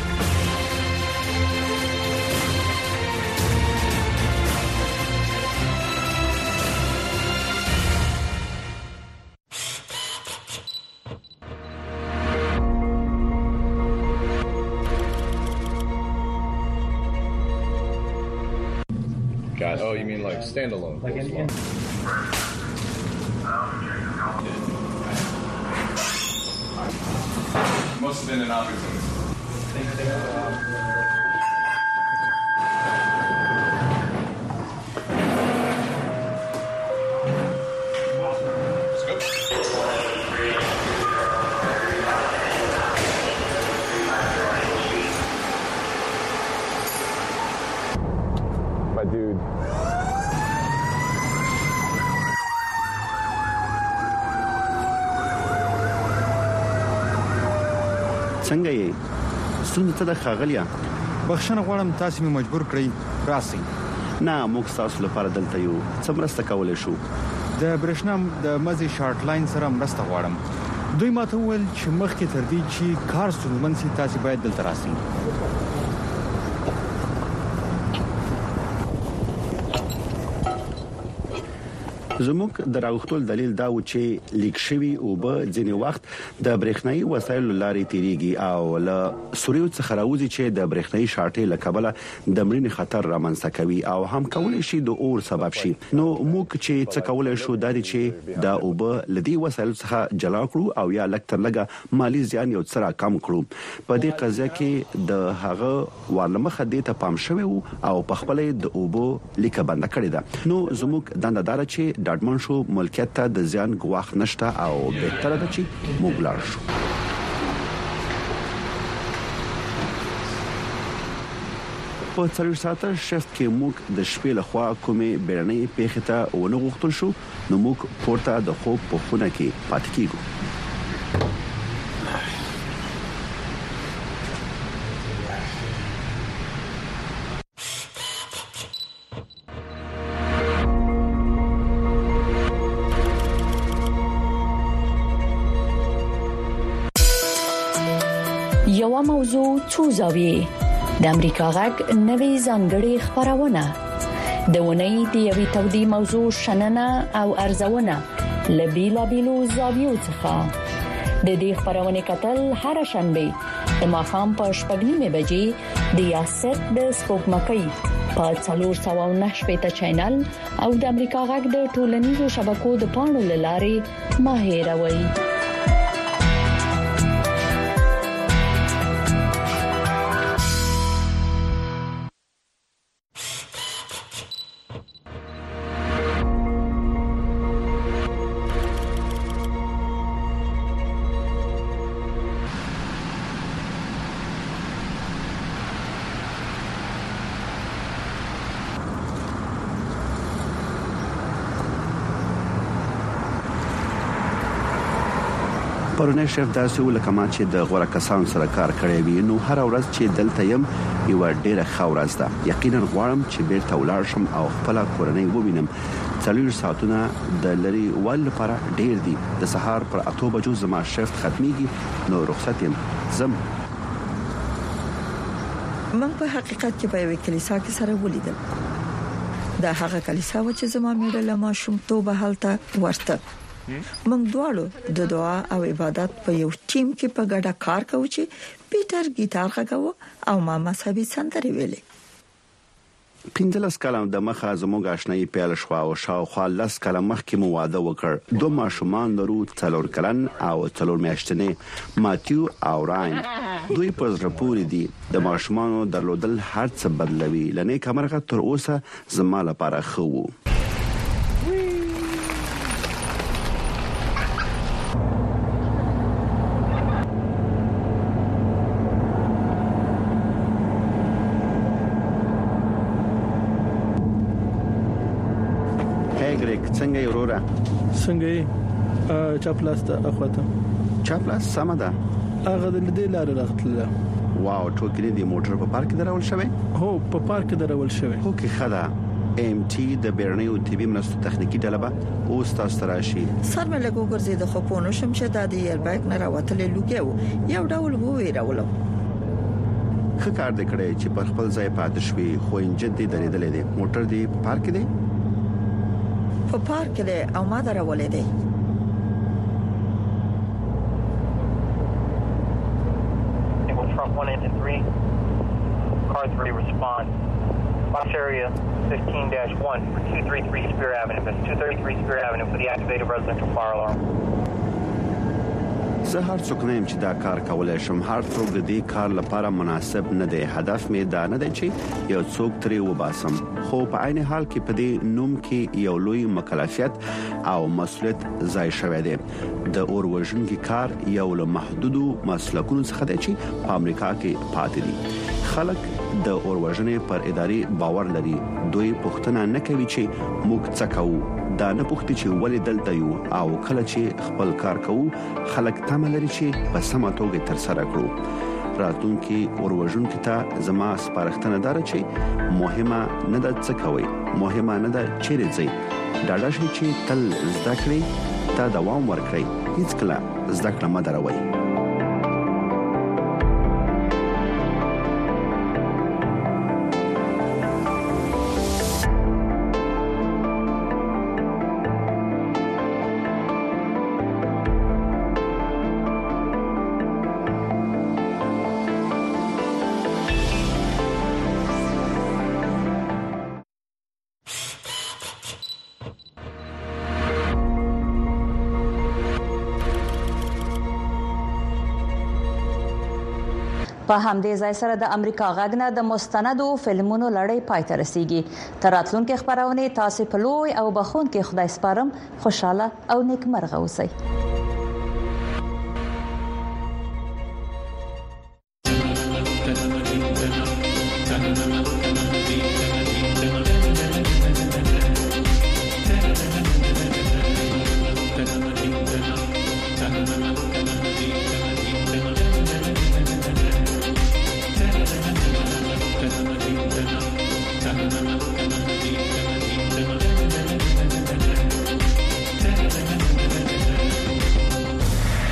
God, oh, you mean like standalone? Like in, in must have been an opportunity. My dude. څنګه یې ستونزه ته د خاغلیا بخښنه غواړم تاسو مې مجبور کړی راسي نه موږ تاسو لپاره دلته یو څه مرسته کولای شو د برښنا د مزي شارټ لاین سره مرسته غواړم دوی ماته وویل چې مخکې تر دې چې کار ستونزمن شي تاسو باید دلته راسي زموږ د راغښتول دلیل دا و چې لیک شوی او به ځینې وخت د برېښنايي وسایلو لارې تیریږي او له سوریو څخه راوځي چې د برېښنايي شارټې لکبله د مړینې خطر رامنځته کوي او هم کولای شي د اور سبب شي. نو موږ چې څه کولای شو دا چې د او به لدی وسایلو څخه جلا کړو او یا لکتر لګه مالی زیان یو څه را کم کړو. په دې قضیه کې د هغه ورلمخه دې ته پام شوی او په خپل د او به لیک بند کړی دا. نو زموږ دنده دار چې ډاډمن شو ملکیت ته د زیان ګواښ نشته او بهتره ده چې موږ لاړ شو. په څلور ساعته شفت کې موږ د شپې لخوا کومې بیرنۍ پیښه ته ونه غوښتل شو نو موږ پورته د خوب په خونه کې پاتې کیږو. یو موضوع څو زاویې د امریکا غږ نوې ځانګړې خبرونه د ونې د یوې تودې موضوع شننه او ارزونه لبیلا بیلو زاویو څخه د دې خبرونه کتل هر شنبه د ماښام په شپږ نیمه بجې د یاست د سپوږمکۍ په څلور سوه او نهه شپږ چینل او د امریکا غږ د ټولنیزو شبکو د پاڼو لارې ما هیروي. پرونه شف داسې ولکما چې د غوړه کسان سره کار کړی وي نو هر ورځ چې دلته يم یو ډیره خورز ده. یقینا غواړم چې بیرته ولاړ شم او خپل کورنۍ ووینم. څلور ساعتونه د لري ول لپاره ډیر دي. د سهار پر اته بجو زما شفت ختميږي نو رخصت يم زم. من په حقیقت کې په یوه کلیسا کې سره ولیدل. دا هغه کلیسا و چې زما میړه له ماشوم توبه حالت ورته. موږ دواړو د دعا او عبادت په یو ټیم کې په ګډه کار کوو چې پیټر گیتار غږاو او ما مذهبي سندرې ویلې. پینځلس کلم د مخه زموږ آشنایی پیل شو او شاوخوا لس کلم مخکې مو واده وکړ. دوه ماشومان لرو، څلور کلن او څلور میاشتنې، ماتیو او راین. دوی په زړه دي. د ماشومانو درلودل هر څه بدلوي. لنې کمرغه تر اوسه زما لپاره خو وو. څنګه یې وروره؟ څنګه یې چاپلاس ته اخواته چاپلاس سم ده. هغه د دې لارې راغله. واو ټوکې دې موټر په پارک کې درول شوی؟ هو په پارک کې درول شوی. هو کې خدا ام ټي د بیرنیو طبي مرستو تخنیکی ډله به اوس تاسو راشي. سر مې لګو ګرځي د خپونو شمشه د دې ایربیک نه راوتلې لوګیو یو ډول وو ویراولم. خه کار دې کړی چې پر خپل ځای پاتې شوي خو انجن دې درېدلې دي. موټر دې په پارک دی؟ په پارک کې او ما درولې دی. one eight three car three respond box area fifteen dash one for two thirty-three Spear Avenue. That's two thirty-three Spear Avenue for the activated residential fire alarm. زه هر څوک نه يم چې دا کار کولای شم. هر څوک د دې کار لپاره مناسب نه دی. هدف مې دا نه دی چې یو څوک ترې وباسم، خو په عین حال کې په دې نوم کې یو لوی مکلفیت او مسؤلیت ځای شوی دی. د اور وژونکي کار یو له محدودو مسلکونو څخه دی چې په امریکا کې پاتې دي. خلک د اور وژنې پر اداري باور لري. دوی پوښتنه نه کوي چې موږ څه کوو. دا نه پوښتنه چې ولې دلته یو او کله چې خپل کار کوو خلک تمه لري چې په سمه توګه تر سره کړو. راتلونکي اور وژونکي ته زما سپارښتنه ده چې مهمه نه ده څه کوي، مهمه نه ده چیرې ځئ. ډاډه شئ چې تل زده کړئ، ته دوام ورکړئ، هیڅ کله زده کړه مه دروئ. په همدې ځای سره د امریکا غږ نه د مستندو فلمونو لړۍ پای ته رسیدي. تر راتلونکي خبرونه تاسو په لوی او بخښونکي خدای سپارم. خوشاله او نیکمرغه اوسئ. شي